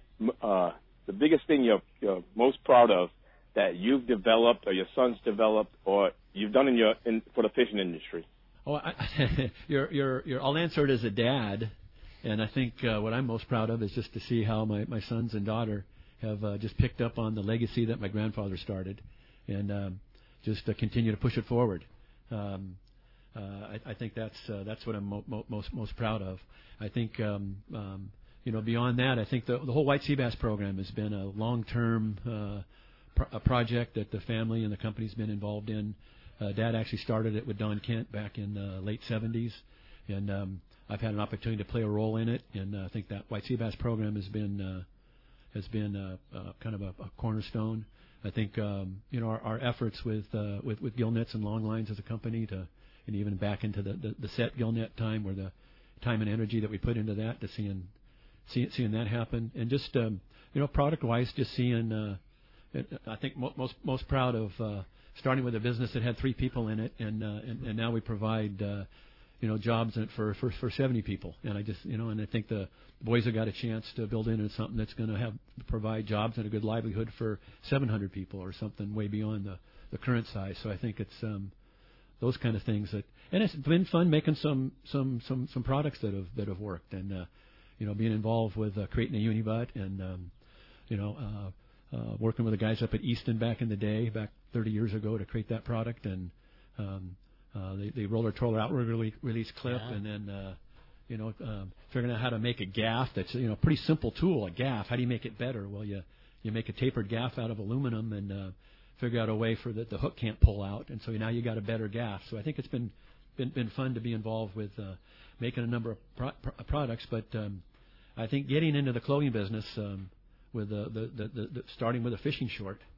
Speaker 13: uh, the biggest thing you're, you're most proud of that you've developed or your son's developed or you've done in your in, for the fishing industry?
Speaker 7: Oh, I, you're, you're, you're, I'll answer it as a dad, and I think uh, what I'm most proud of is just to see how my, my sons and daughter have uh, just picked up on the legacy that my grandfather started, and um, just uh, continue to push it forward. Um, uh, I, I think that's uh, that's what I'm mo- mo- most most proud of. I think um, um, you know beyond that, I think the, the whole White Sea Bass program has been a long-term uh, pro- a project that the family and the company's been involved in. Uh, Dad actually started it with Don Kent back in the late seventies, and um, I've had an opportunity to play a role in it. And uh, I think that White Sea Bass program has been uh, has been uh, uh, kind of a, a cornerstone. I think um, you know our, our efforts with uh, with with gill nets and long lines as a company to, and even back into the, the, the set gill net time, where the time and energy that we put into that, to seeing seeing, seeing that happen, and just um, you know product wise, just seeing. Uh, it, I think mo- most most proud of. Uh, Starting with a business that had three people in it, and uh, and, and now we provide, uh, you know, jobs in it for, for for seventy people. And I just, you know, and I think the boys have got a chance to build into something that's going to have provide jobs and a good livelihood for seven hundred people, or something way beyond the, the current size. So I think it's um, those kind of things that, and it's been fun making some some some, some products that have that have worked, and uh, you know, being involved with uh, creating a Unibut, and um, you know. Uh, Uh, working with the guys up at Easton back in the day, back thirty years ago, to create that product, and um, uh, the, the roller troller outward release, release clip,
Speaker 3: yeah.
Speaker 7: and then uh, you know um, figuring out how to make a gaff that's you know a pretty simple tool, a gaff. How do you make it better? Well, you you make a tapered gaff out of aluminum, and uh, figure out a way for that the hook can't pull out, and so now you got a better gaff. So I think it's been been, been fun to be involved with uh, making a number of pro- pro- products, but um, I think getting into the clothing business. Um, With the, the, the, the, the starting with a fishing short,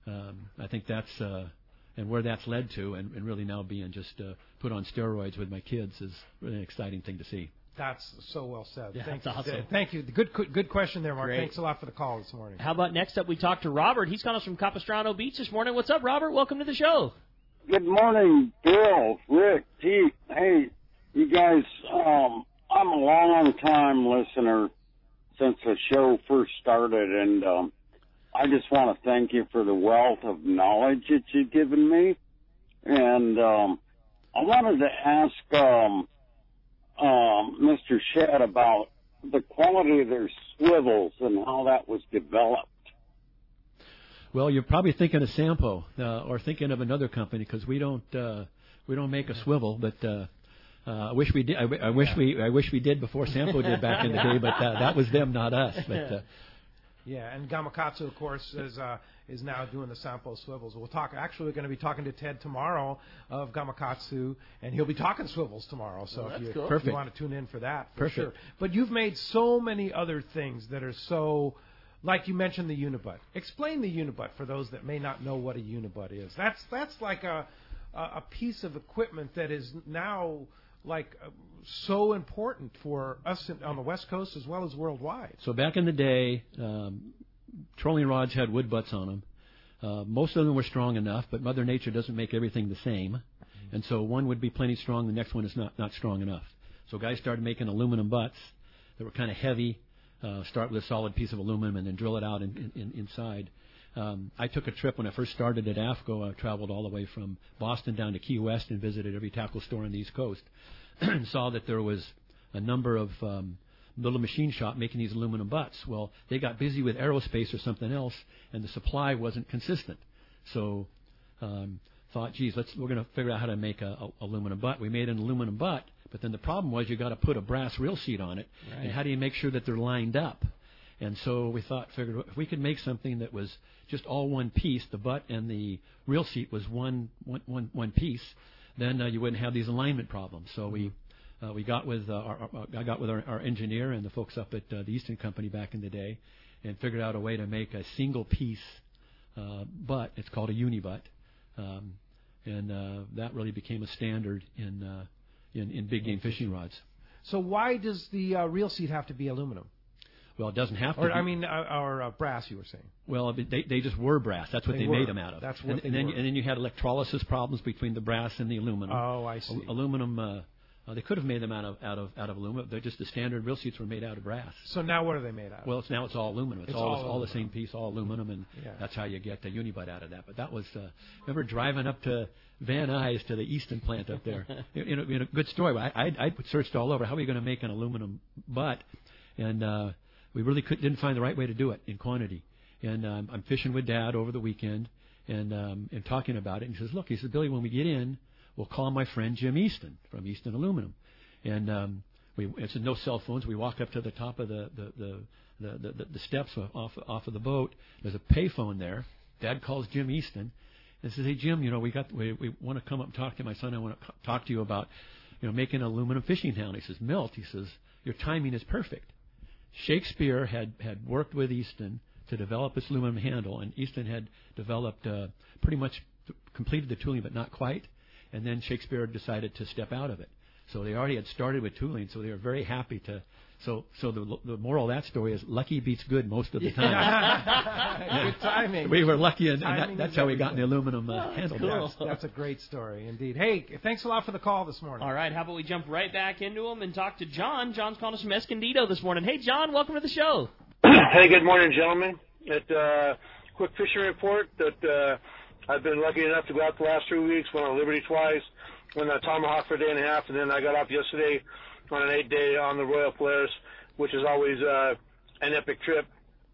Speaker 7: um, I think that's uh, and where that's led to, and, and really now being just uh, put on steroids with my kids is really an exciting thing to see.
Speaker 2: That's so well said.
Speaker 3: Yeah,
Speaker 2: Thank
Speaker 3: that's
Speaker 2: you.
Speaker 3: awesome.
Speaker 2: Thank you. Good good question there, Mark.
Speaker 3: Great.
Speaker 2: Thanks a lot for the call this morning.
Speaker 3: How about next up we talk to Robert. He's calling us from Capistrano Beach this morning. What's up, Robert? Welcome to the show.
Speaker 14: Good morning, Bill, Rick, Pete. Hey, you guys, um, I'm a long-time listener since the show first started, and um, I just want to thank you for the wealth of knowledge that you've given me. And um, I wanted to ask um, um, Mister Shedd about the quality of their swivels and how that was developed.
Speaker 7: Well, you're probably thinking of Sampo uh, or thinking of another company because we don't uh, we don't make a swivel, but uh, uh, I wish we did. I, w- I wish
Speaker 2: yeah.
Speaker 7: we I wish we did before Sampo did back in the day, but uh, that was them, not us. But uh,
Speaker 2: yeah, and Gamakatsu, of course, is uh, is now doing the Sampo swivels. We'll talk. Actually, we're going to be talking to Ted tomorrow of Gamakatsu, and he'll be talking swivels tomorrow. So
Speaker 3: well,
Speaker 2: if, you,
Speaker 3: cool.
Speaker 2: if you want to tune in for that, for
Speaker 7: Perfect.
Speaker 2: sure. But you've made so many other things that are so. Like you mentioned the Unibut. Explain the Unibut for those that may not know what a Unibut is. That's that's like a a piece of equipment that is now like so important for us on the West Coast as well as worldwide.
Speaker 7: So back in the day, um, trolling rods had wood butts on them. Uh, most of them were strong enough, but Mother Nature doesn't make everything the same, and so one would be plenty strong, the next one is not not strong enough. So guys started making aluminum butts that were kind of heavy. Uh, start with a solid piece of aluminum and then drill it out in, in, in, inside. Um, I took a trip when I first started at AFCO. I traveled all the way from Boston down to Key West and visited every tackle store on the East Coast and saw that there was a number of um, little machine shop making these aluminum butts. Well, they got busy with aerospace or something else, and the supply wasn't consistent. So um, thought, geez, let's we're going to figure out how to make a, a aluminum butt. We made an aluminum butt. But then the problem was you got to put a brass reel seat on it,
Speaker 3: right.
Speaker 7: and how do you make sure that they're lined up? And so we thought, figured if we could make something that was just all one piece, the butt and the reel seat was one one one one piece, then uh, you wouldn't have these alignment problems. So we uh, we got with uh, our, our, I got with our, our engineer and the folks up at uh, the Easton Company back in the day, and figured out a way to make a single piece uh, butt. It's called a Unibutt, um, and uh, that really became a standard in. Uh, In, in big game fishing rods.
Speaker 2: So why does the uh, reel seat have to be aluminum?
Speaker 7: Well, it doesn't have to.
Speaker 2: Or
Speaker 7: be.
Speaker 2: I mean, uh, or uh, brass. You were saying.
Speaker 7: Well, they they just were brass. That's what
Speaker 2: they
Speaker 7: they,
Speaker 2: were.
Speaker 7: made them out of.
Speaker 2: That's what
Speaker 7: and,
Speaker 2: they
Speaker 7: and then
Speaker 2: were.
Speaker 7: and then you had electrolysis problems between the brass and the aluminum.
Speaker 2: Oh, I see.
Speaker 7: A- aluminum. Uh, uh, they could have made them out of out of out of aluminum. They're just the standard reel seats were made out of brass.
Speaker 2: So now what are they made out of?
Speaker 7: Well, it's now it's all aluminum. It's,
Speaker 2: It's
Speaker 7: all
Speaker 2: all
Speaker 7: all,
Speaker 2: aluminum.
Speaker 7: the same piece, all aluminum, and
Speaker 2: Yeah.
Speaker 7: that's how you get the Unibutt out of that. But that was uh, remember driving up to Van Nuys to the Easton plant up there. you know, you know, good story. I I, I searched all over. How are we going to make an aluminum butt? And uh, we really could, didn't find the right way to do it in quantity. And um, I'm fishing with Dad over the weekend and um, and talking about it. And he says, "Look," he says, "Billy, when we get in, we'll call my friend Jim Easton from Easton Aluminum." And um, we it's no cell phones. We walk up to the top of the the the, the, the, the steps off off of the boat. There's a payphone there. Dad calls Jim Easton and says, "Hey Jim, you know we got we we want to come up and talk to my son. I want to talk to you about you know making an aluminum fishing hound." He says, "Milt," he says, "your timing is perfect." Shakespeare had had worked with Easton to develop this aluminum handle, and Easton had developed uh, pretty much completed the tooling, but not quite. And then Shakespeare decided to step out of it. So they already had started with tooling, so they were very happy to. So, so the the moral of that story is lucky beats good most of the time.
Speaker 2: Good timing.
Speaker 7: We were lucky, and, and
Speaker 2: Timing
Speaker 7: that, that's
Speaker 2: is
Speaker 7: how we got
Speaker 2: everything.
Speaker 7: the aluminum uh,
Speaker 3: Oh,
Speaker 7: handle.
Speaker 3: cool.
Speaker 2: That's, that's a great story indeed. Hey, thanks a lot for the call this morning.
Speaker 3: All right, how about we jump right back into them and talk to John. John's calling us from Escondido this morning. Hey, John, welcome to the show.
Speaker 15: Hey, good morning, gentlemen. It, uh, quick fishing report that uh, I've been lucky enough to go out the last three weeks, went on Liberty twice, went on Tomahawk for a day and a half, and then I got off yesterday on an eight-day on the Royal Polaris, which is always uh, an epic trip.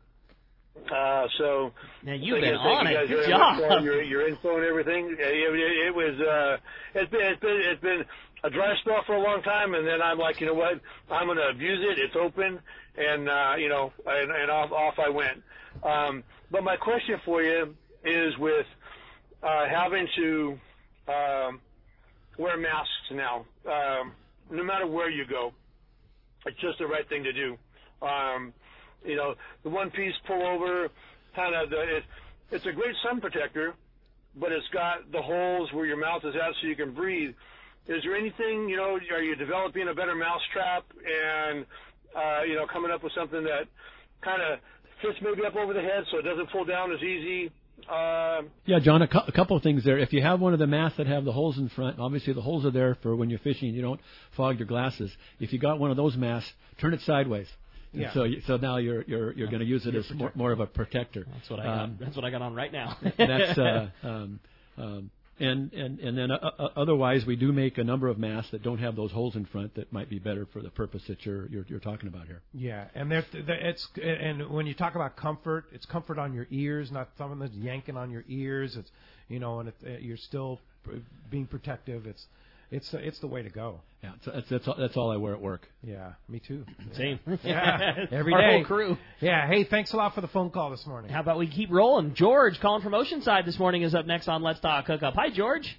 Speaker 15: Uh, so
Speaker 3: now you've
Speaker 15: thank
Speaker 3: been
Speaker 15: you,
Speaker 3: on
Speaker 15: thank
Speaker 3: it.
Speaker 15: you guys
Speaker 3: Good
Speaker 15: very much
Speaker 3: job.
Speaker 15: for your, your info and everything. It, it, it was uh, it's been it's been it's been a dry spell for a long time, and then I'm like, you know what, I'm going to abuse it. It's open, and uh, you know, and, and off off I went. Um, but my question for you is with uh, having to um, wear masks now, um, no matter where you go, it's just the right thing to do. Um, you know, the one piece pullover, kind of the, it, it's a great sun protector, but it's got the holes where your mouth is at so you can breathe. Is there anything, you know, are you developing a better mousetrap and, uh, you know, coming up with something that kind of fits maybe up over the head so it doesn't pull down as easy? Uh,
Speaker 7: yeah, John, a, cu- a couple of things there. If you have one of the masks that have the holes in front, obviously the holes are there for when you're fishing. You don't fog your glasses. If you got one of those masks, turn it sideways. And
Speaker 3: Yeah.
Speaker 7: So, you- so now you're you're you're going to use it as more, more of a protector.
Speaker 3: That's what I
Speaker 7: Um,
Speaker 3: got. That's what I got on right now.
Speaker 7: that's uh, um, um, and and and then uh, uh, otherwise we do make a number of masks that don't have those holes in front that might be better for the purpose that you're you're, you're talking about here.
Speaker 2: Yeah, and there, there, it's and when you talk about comfort, it's comfort on your ears, not something that's yanking on your ears. It's you know, and it, uh, you're still being protective. It's it's it's the way to go.
Speaker 7: Yeah, that's that's all, that's all I wear at work.
Speaker 2: Yeah, me too.
Speaker 3: Same.
Speaker 2: Yeah, every
Speaker 3: Our
Speaker 2: day.
Speaker 3: whole crew.
Speaker 2: Yeah. Hey, thanks a lot for the phone call this morning.
Speaker 3: How about we keep rolling? George, calling from Oceanside this morning, is up next on Let's Talk Hookup. Hi, George.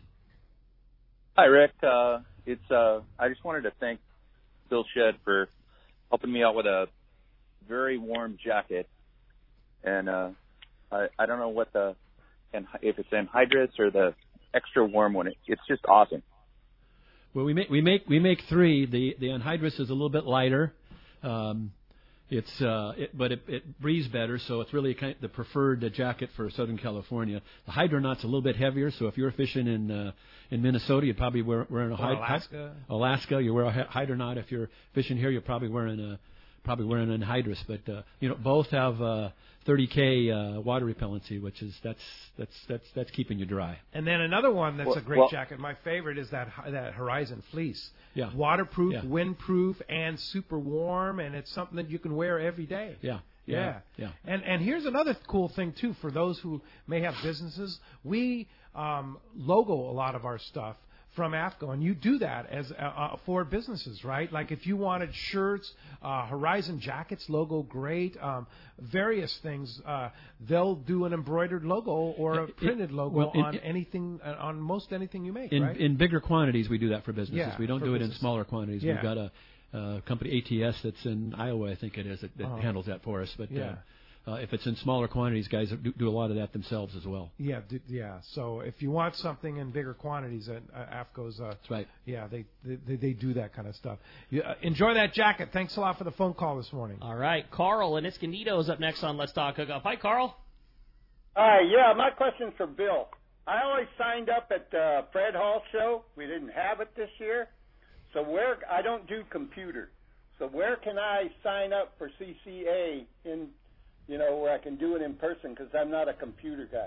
Speaker 16: Hi, Rick. Uh, it's uh, I just wanted to thank Bill Shedd for helping me out with a very warm jacket, and uh, I I don't know what the and if it's anhydrous or the extra warm one. It, it's just awesome.
Speaker 7: Well, we make we make we make three. The the anhydrous is a little bit lighter. Um, it's uh, it, but it, it breathes better, so it's really kind of the preferred uh, jacket for Southern California. The hydronaut's a little bit heavier, so if you're fishing in uh, in Minnesota, you'd probably wear wearing a
Speaker 2: Or
Speaker 7: hyd-
Speaker 2: Alaska.
Speaker 7: Alaska, you wear a hy- hydronaut. If you're fishing here, you're probably wearing a probably wearing an anhydrous. But uh, you know, both have uh, thirty K uh, water repellency, which is that's that's that's that's keeping you dry.
Speaker 2: And then another one that's
Speaker 7: Well-
Speaker 2: a great
Speaker 7: well-
Speaker 2: jacket. My favorite is that that Horizon fleece.
Speaker 7: Yeah.
Speaker 2: Waterproof,
Speaker 7: Yeah.
Speaker 2: windproof, and super warm, and it's something that you can wear every day.
Speaker 7: Yeah.
Speaker 2: Yeah.
Speaker 7: Yeah.
Speaker 2: And and here's another cool thing too for those who may have businesses. We um, logo a lot of our stuff from AFCO, and you do that as uh, uh, for businesses, right? Like if you wanted shirts, uh, Horizon jackets, logo great, um, various things. Uh, they'll do an embroidered logo or a
Speaker 7: It- it-
Speaker 2: printed logo
Speaker 7: well, in-
Speaker 2: on anything, uh, on most anything you make,
Speaker 7: In
Speaker 2: right?
Speaker 7: in bigger quantities, we do that for businesses.
Speaker 2: Yeah,
Speaker 7: we don't
Speaker 2: for
Speaker 7: do it in
Speaker 2: business.
Speaker 7: smaller quantities.
Speaker 2: Yeah.
Speaker 7: We've got a, uh company A T S that's in Iowa, I think it is, that, that
Speaker 2: Uh-huh.
Speaker 7: handles that for us. But
Speaker 2: Yeah.
Speaker 7: uh, uh, if it's in smaller quantities, guys do, do a lot of that themselves as well.
Speaker 2: Yeah, d- yeah. So if you want something in bigger quantities, uh, uh, AFCO's. Uh,
Speaker 7: That's right.
Speaker 2: Yeah, they they, they do that kind of stuff. You, uh, enjoy that jacket. Thanks a lot for the phone call this morning.
Speaker 3: All right, Carl in Escondido is up next on Let's Talk Hookup. Hi, Carl.
Speaker 17: Hi, yeah, my question's for Bill. I always signed up at the Fred Hall show. We didn't have it this year. So where, I don't do computer. So where can I sign up for C C A in, you know, where I can do it in person because I'm not a computer guy.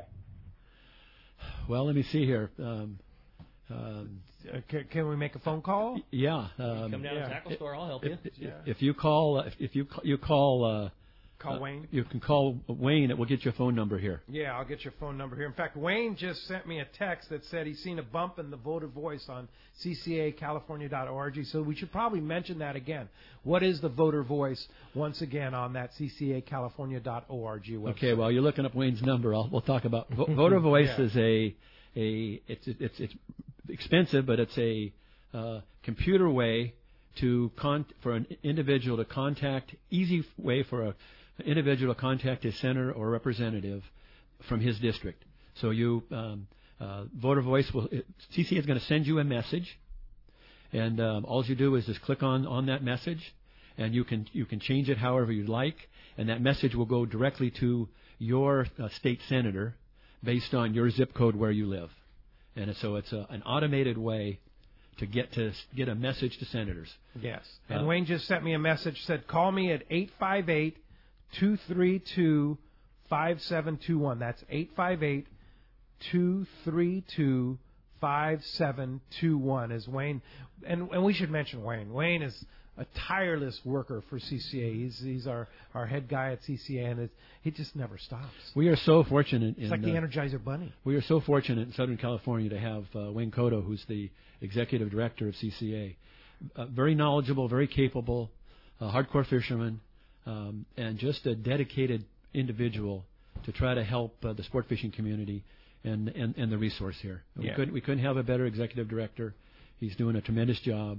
Speaker 7: Well, let me see here. Um, um,
Speaker 2: Uh, can, can we make a phone call?
Speaker 7: yeah. Um,
Speaker 3: Come down to the tackle store. I'll help you.
Speaker 7: If, if, if you call, uh, if, if you you call, uh,
Speaker 2: Call
Speaker 7: uh,
Speaker 2: Wayne?
Speaker 7: You can call Wayne. It will get your phone number here.
Speaker 2: Yeah, I'll get your phone number here. In fact, Wayne just sent me a text that said he's seen a bump in the voter voice on C C A California dot org. So we should probably mention that again. What is the voter voice once again on that C C A California dot org website?
Speaker 7: Okay. Well, you're looking up Wayne's number. I'll, we'll talk about vo- voter voice.
Speaker 2: Yeah.
Speaker 7: Is a a it's it's it's expensive, but it's a uh, computer way to con- for an individual to contact, easy way for a, an individual to contact his senator or representative from his district. So you um, uh, voter voice will it, C C A is going to send you a message, and um, all you do is just click on on that message, and you can you can change it however you like, and that message will go directly to your uh, state senator based on your zip code where you live. And so it's a, an automated way to get to get a message to senators.
Speaker 2: Yes. And
Speaker 7: Uh,
Speaker 2: Wayne just sent me a message, said, call me at eight five eight, two three two, five seven two one. That's eight five eight, two three two, five seven two one is Wayne. And, and we should mention Wayne. Wayne is a tireless worker for C C A. He's, he's our, our head guy at C C A, and it, he just never stops.
Speaker 7: We are so fortunate.
Speaker 2: It's
Speaker 7: in,
Speaker 2: like the
Speaker 7: uh,
Speaker 2: Energizer Bunny.
Speaker 7: We are so fortunate in Southern California to have uh, Wayne Cotto, who's the executive director of C C A. Uh, very knowledgeable, very capable, a hardcore fisherman, um, and just a dedicated individual to try to help uh, the sport fishing community and, and, and the resource here. We
Speaker 2: Yeah.
Speaker 7: couldn't we couldn't have a better executive director. He's doing a tremendous job.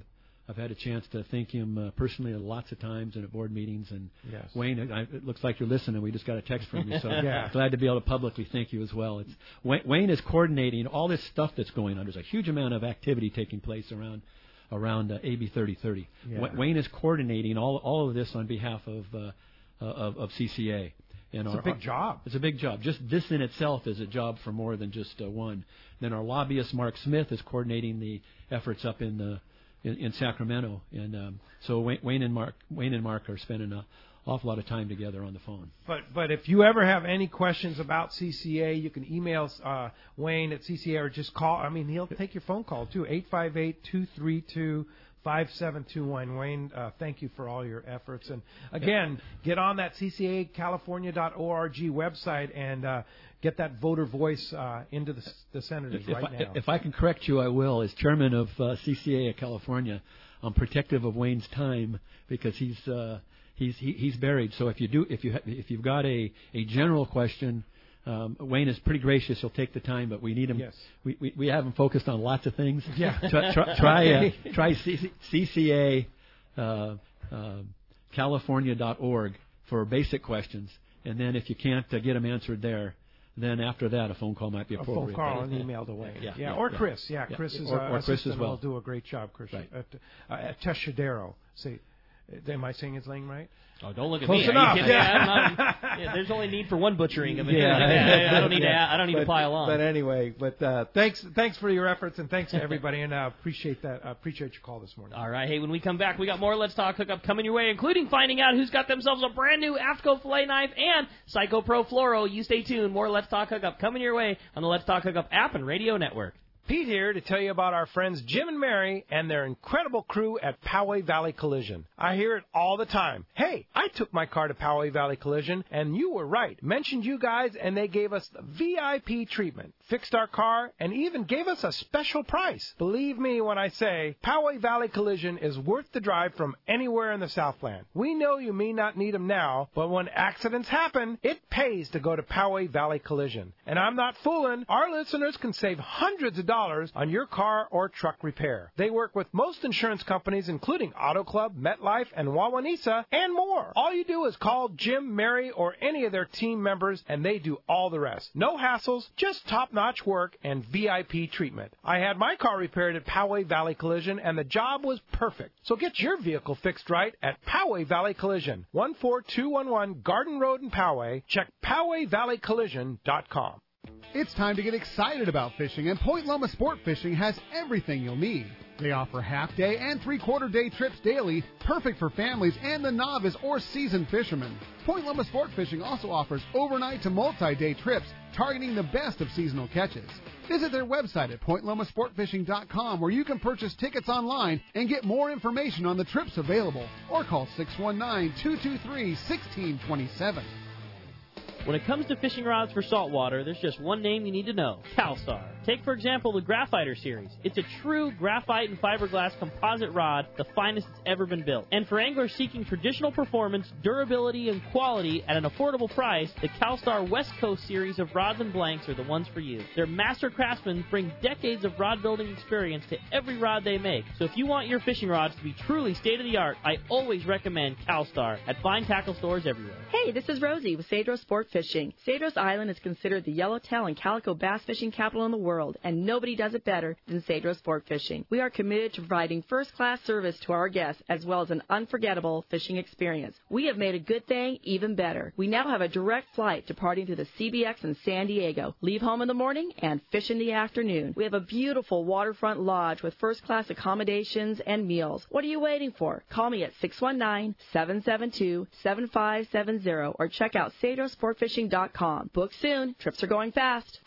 Speaker 7: I've had a chance to thank him uh, personally lots of times and at board meetings. And
Speaker 2: yes.
Speaker 7: Wayne, I, it looks like you're listening. We just got a text from you, so
Speaker 2: yeah.
Speaker 7: glad to be able to publicly thank you as well. It's Wayne, Wayne is coordinating all this stuff that's going on. There's a huge amount of activity taking place around around uh, A B thirty thirty.
Speaker 2: Yeah.
Speaker 7: Wayne is coordinating all all of this on behalf of uh, uh, of, of C C A. And
Speaker 2: it's
Speaker 7: our,
Speaker 2: a big job.
Speaker 7: It's a big job. Just this in itself is a job for more than just uh, one. Then our lobbyist Mark Smith is coordinating the efforts up in the in, in Sacramento, and um, so Wayne, Wayne and Mark Wayne and Mark are spending an awful lot of time together on the phone.
Speaker 2: But but if you ever have any questions about C C A, you can email uh, Wayne at C C A or just call. I mean, he'll take your phone call too. eight five eight, two three two, five seven two one. Wayne, uh, thank you for all your efforts. And again, get on that C C A California dot org website and uh, get that voter voice uh, into the, the senators
Speaker 7: if
Speaker 2: right
Speaker 7: I,
Speaker 2: now.
Speaker 7: If I can correct you, I will. As chairman of uh, C C A of California, I'm protective of Wayne's time because he's uh, he's he, he's buried. So if you do if you ha- if you've got a, a general question. Um, Wayne is pretty gracious. He'll take the time, but we need him.
Speaker 2: Yes.
Speaker 7: We, we we have him focused on lots of things.
Speaker 2: Yeah.
Speaker 7: try try, try, uh, try C C A uh, uh, California dot org for basic questions, and then if you can't uh, get them answered there, then after that a phone call might be
Speaker 2: a
Speaker 7: appropriate.
Speaker 2: phone call and email to Wayne.
Speaker 7: Yeah,
Speaker 2: yeah,
Speaker 7: yeah,
Speaker 2: or
Speaker 7: yeah.
Speaker 2: Chris. Yeah,
Speaker 7: Yeah.
Speaker 2: Chris is
Speaker 7: or,
Speaker 2: uh,
Speaker 7: or Chris as well.
Speaker 2: will do a great job, Chris.
Speaker 7: Right.
Speaker 2: At, uh, at Teshadero. Say, am I saying his name right?
Speaker 3: Oh, don't look at
Speaker 2: Close
Speaker 3: me.
Speaker 2: enough.
Speaker 3: Yeah. Yeah, I'm not, yeah, there's only need for one butchering of it.
Speaker 2: Yeah.
Speaker 3: I, I don't need
Speaker 2: yeah.
Speaker 3: to. I don't need
Speaker 2: but,
Speaker 3: to pile on.
Speaker 2: But anyway, but uh, thanks, thanks for your efforts and thanks to everybody, and uh, appreciate that. Uh, appreciate your call this morning.
Speaker 3: All right. Hey, when we come back, we got more Let's Talk Hookup coming your way, including finding out who's got themselves a brand new AFCO fillet knife and Psycho Pro Fluoro. You stay tuned. More Let's Talk Hookup coming your way on the Let's Talk Hookup app and radio network.
Speaker 2: Pete here to tell you about our friends Jim and Mary and their incredible crew at Poway Valley Collision. I hear it all the time. Hey, I took my car to Poway Valley Collision, and you were right. Mentioned you guys, and they gave us the V I P treatment. Fixed our car, and even gave us a special price. Believe me when I say Poway Valley Collision is worth the drive from anywhere in the Southland. We know you may not need them now, but when accidents happen, it pays to go to Poway Valley Collision. And I'm not fooling. Our listeners can save hundreds of dollars on your car or truck repair. They work with most insurance companies, including Auto Club, MetLife, and Wawanesa, and more. All you do is call Jim, Mary, or any of their team members, and they do all the rest. No hassles, just top-notch work and V I P treatment. I had my car repaired at Poway Valley Collision, and the job was perfect. So get your vehicle fixed right at Poway Valley Collision, one four two one one Garden Road in Poway. Check Poway Valley Collision dot com.
Speaker 12: It's time to get excited about fishing, and Point Loma Sport Fishing has everything you'll need. They offer half-day and three-quarter day trips daily, perfect for families and the novice or seasoned fishermen. Point Loma Sport Fishing also offers overnight to multi-day trips, targeting the best of seasonal catches. Visit their website at point loma sport fishing dot com, where you can purchase tickets online and get more information on the trips available, or call six one nine, two two three, one six two seven.
Speaker 3: When it comes to fishing rods for saltwater, there's just one name you need to know, CalStar. Take, for example, the Graphiter series. It's a true graphite and fiberglass composite rod, the finest that's ever been built. And for anglers seeking traditional performance, durability, and quality at an affordable price, the CalStar West Coast series of rods and blanks are the ones for you. Their master craftsmen bring decades of rod building experience to every rod they make. So if you want your fishing rods to be truly state-of-the-art, I always recommend CalStar at fine tackle stores everywhere.
Speaker 18: Hey, this is Rosie with Cedros Sport Fishing. Cedros Island is considered the yellowtail and calico bass fishing capital in the world, and nobody does it better than Cedros Sport Fishing. We are committed to providing first-class service to our guests as well as an unforgettable fishing experience. We have made a good thing even better. We now have a direct flight departing to the C B X in San Diego. Leave home in the morning and fish in the afternoon. We have a beautiful waterfront lodge with first-class accommodations and meals. What are you waiting for? Call me at six one nine, seven seven two, seven five seven zero or check out cedros sport fishing dot com. Book soon. Trips are going fast.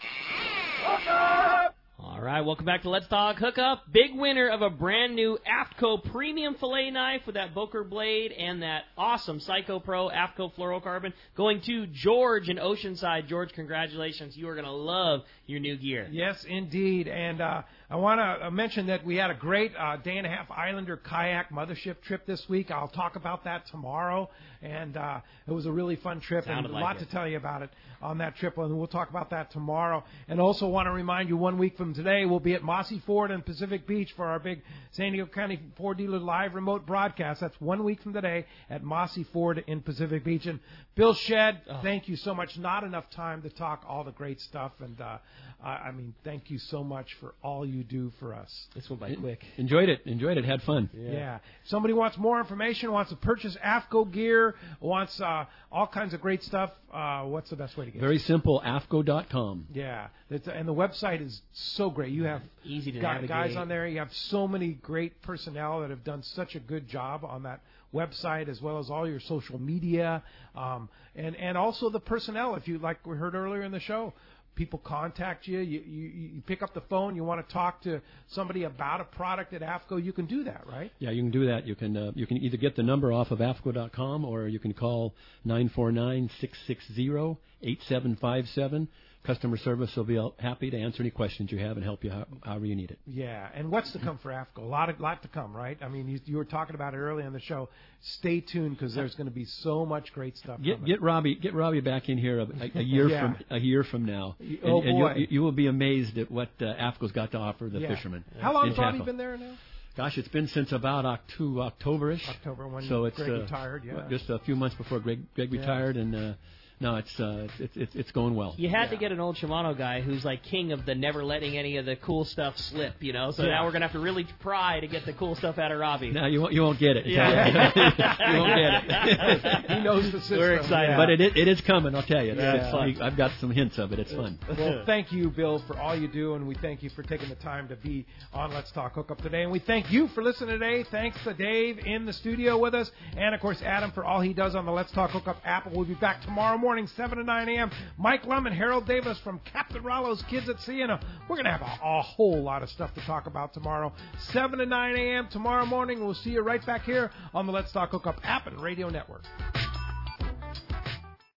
Speaker 3: All right, welcome back to Let's Talk Hookup. Big winner of a brand new AFCO premium fillet knife with that Boker blade and that awesome Psycho Pro AFCO fluorocarbon going to George in Oceanside. George, congratulations. You are going to love your new gear.
Speaker 2: Yes, indeed. And uh, I want to mention that we had a great uh, day and a half Islander kayak mothership trip this week. I'll talk about that tomorrow. And uh, it was a really fun trip.
Speaker 3: Sounded
Speaker 2: and a
Speaker 3: like
Speaker 2: lot
Speaker 3: it.
Speaker 2: to tell you about it on that trip. And we'll talk about that tomorrow. And also want to remind you, one week from today, we'll be at Mossy Ford in Pacific Beach for our big San Diego County Ford Dealer Live remote broadcast. That's one week from today at Mossy Ford in Pacific Beach. And Bill Shedd, oh. thank you so much. Not enough time to talk all the great stuff. And, uh, I mean, thank you so much for all you do for us.
Speaker 3: This went by quick.
Speaker 7: Enjoyed it. Enjoyed it. Had fun.
Speaker 2: Yeah. yeah. If somebody wants more information, wants to purchase AFCO gear, wants uh, all kinds of great stuff, uh, what's the best way to get it?
Speaker 7: Very simple, A F C O dot com.
Speaker 2: Yeah. It's, and the website is so great. You have
Speaker 3: easy to
Speaker 2: got
Speaker 3: navigate.
Speaker 2: guys on there. You have so many great personnel that have done such a good job on that website, as well as all your social media, um, and, and also the personnel. If you, like we heard earlier in the show, people contact you, you, you, you pick up the phone, you want to talk to somebody about a product at AFCO, you can do that, right?
Speaker 7: Yeah, you can do that. You can uh, you can either get the number off of A F C O dot com, or you can call nine four nine, six six zero, eight seven five seven. Customer service will be happy to answer any questions you have and help you how, however you need it.
Speaker 2: Yeah, and what's to come for AFCO? A lot, of, lot to come, right? I mean, you, you were talking about it early on the show. Stay tuned, because there's going to be so much great stuff.
Speaker 7: Get, get Robbie, get Robbie back in here a, a year yeah. from a year from now. And,
Speaker 2: oh boy,
Speaker 7: and you, you will be amazed at what uh, AFCO's got to offer the
Speaker 2: yeah.
Speaker 7: fishermen.
Speaker 2: How long has Robbie been there now?
Speaker 7: Gosh, it's been since about October, October-ish.
Speaker 2: October when
Speaker 7: so it's,
Speaker 2: Greg
Speaker 7: uh,
Speaker 2: retired, yeah.
Speaker 7: Just a few months before Greg, Greg
Speaker 2: yeah.
Speaker 7: retired, and. Uh, No, it's uh, it's it's it's going well.
Speaker 3: You had
Speaker 2: yeah.
Speaker 3: to get an old Shimano guy who's like king of the never letting any of the cool stuff slip, you know. So
Speaker 2: yeah.
Speaker 3: now we're gonna have to really pry to get the cool stuff out of Robbie.
Speaker 7: No, you won't you won't get it.
Speaker 3: Yeah.
Speaker 7: you won't get it.
Speaker 2: He knows the system.
Speaker 3: We're excited,
Speaker 7: yeah. but it it is coming. I'll tell you. It's,
Speaker 2: yeah.
Speaker 7: it's fun. I've got some hints of it. It's fun.
Speaker 2: Well, thank you, Bill, for all you do, and we thank you for taking the time to be on Let's Talk Hookup today. And we thank you for listening today. Thanks to Dave in the studio with us, and of course Adam for all he does on the Let's Talk Hookup app. We'll be back tomorrow morning, seven to nine a.m. Mike Lum and Harold Davis from Captain Rollo's Kids at Sea. And we're going to have a, a whole lot of stuff to talk about tomorrow. seven to nine a.m. tomorrow morning. We'll see you right back here on the Let's Talk Hookup app and radio network.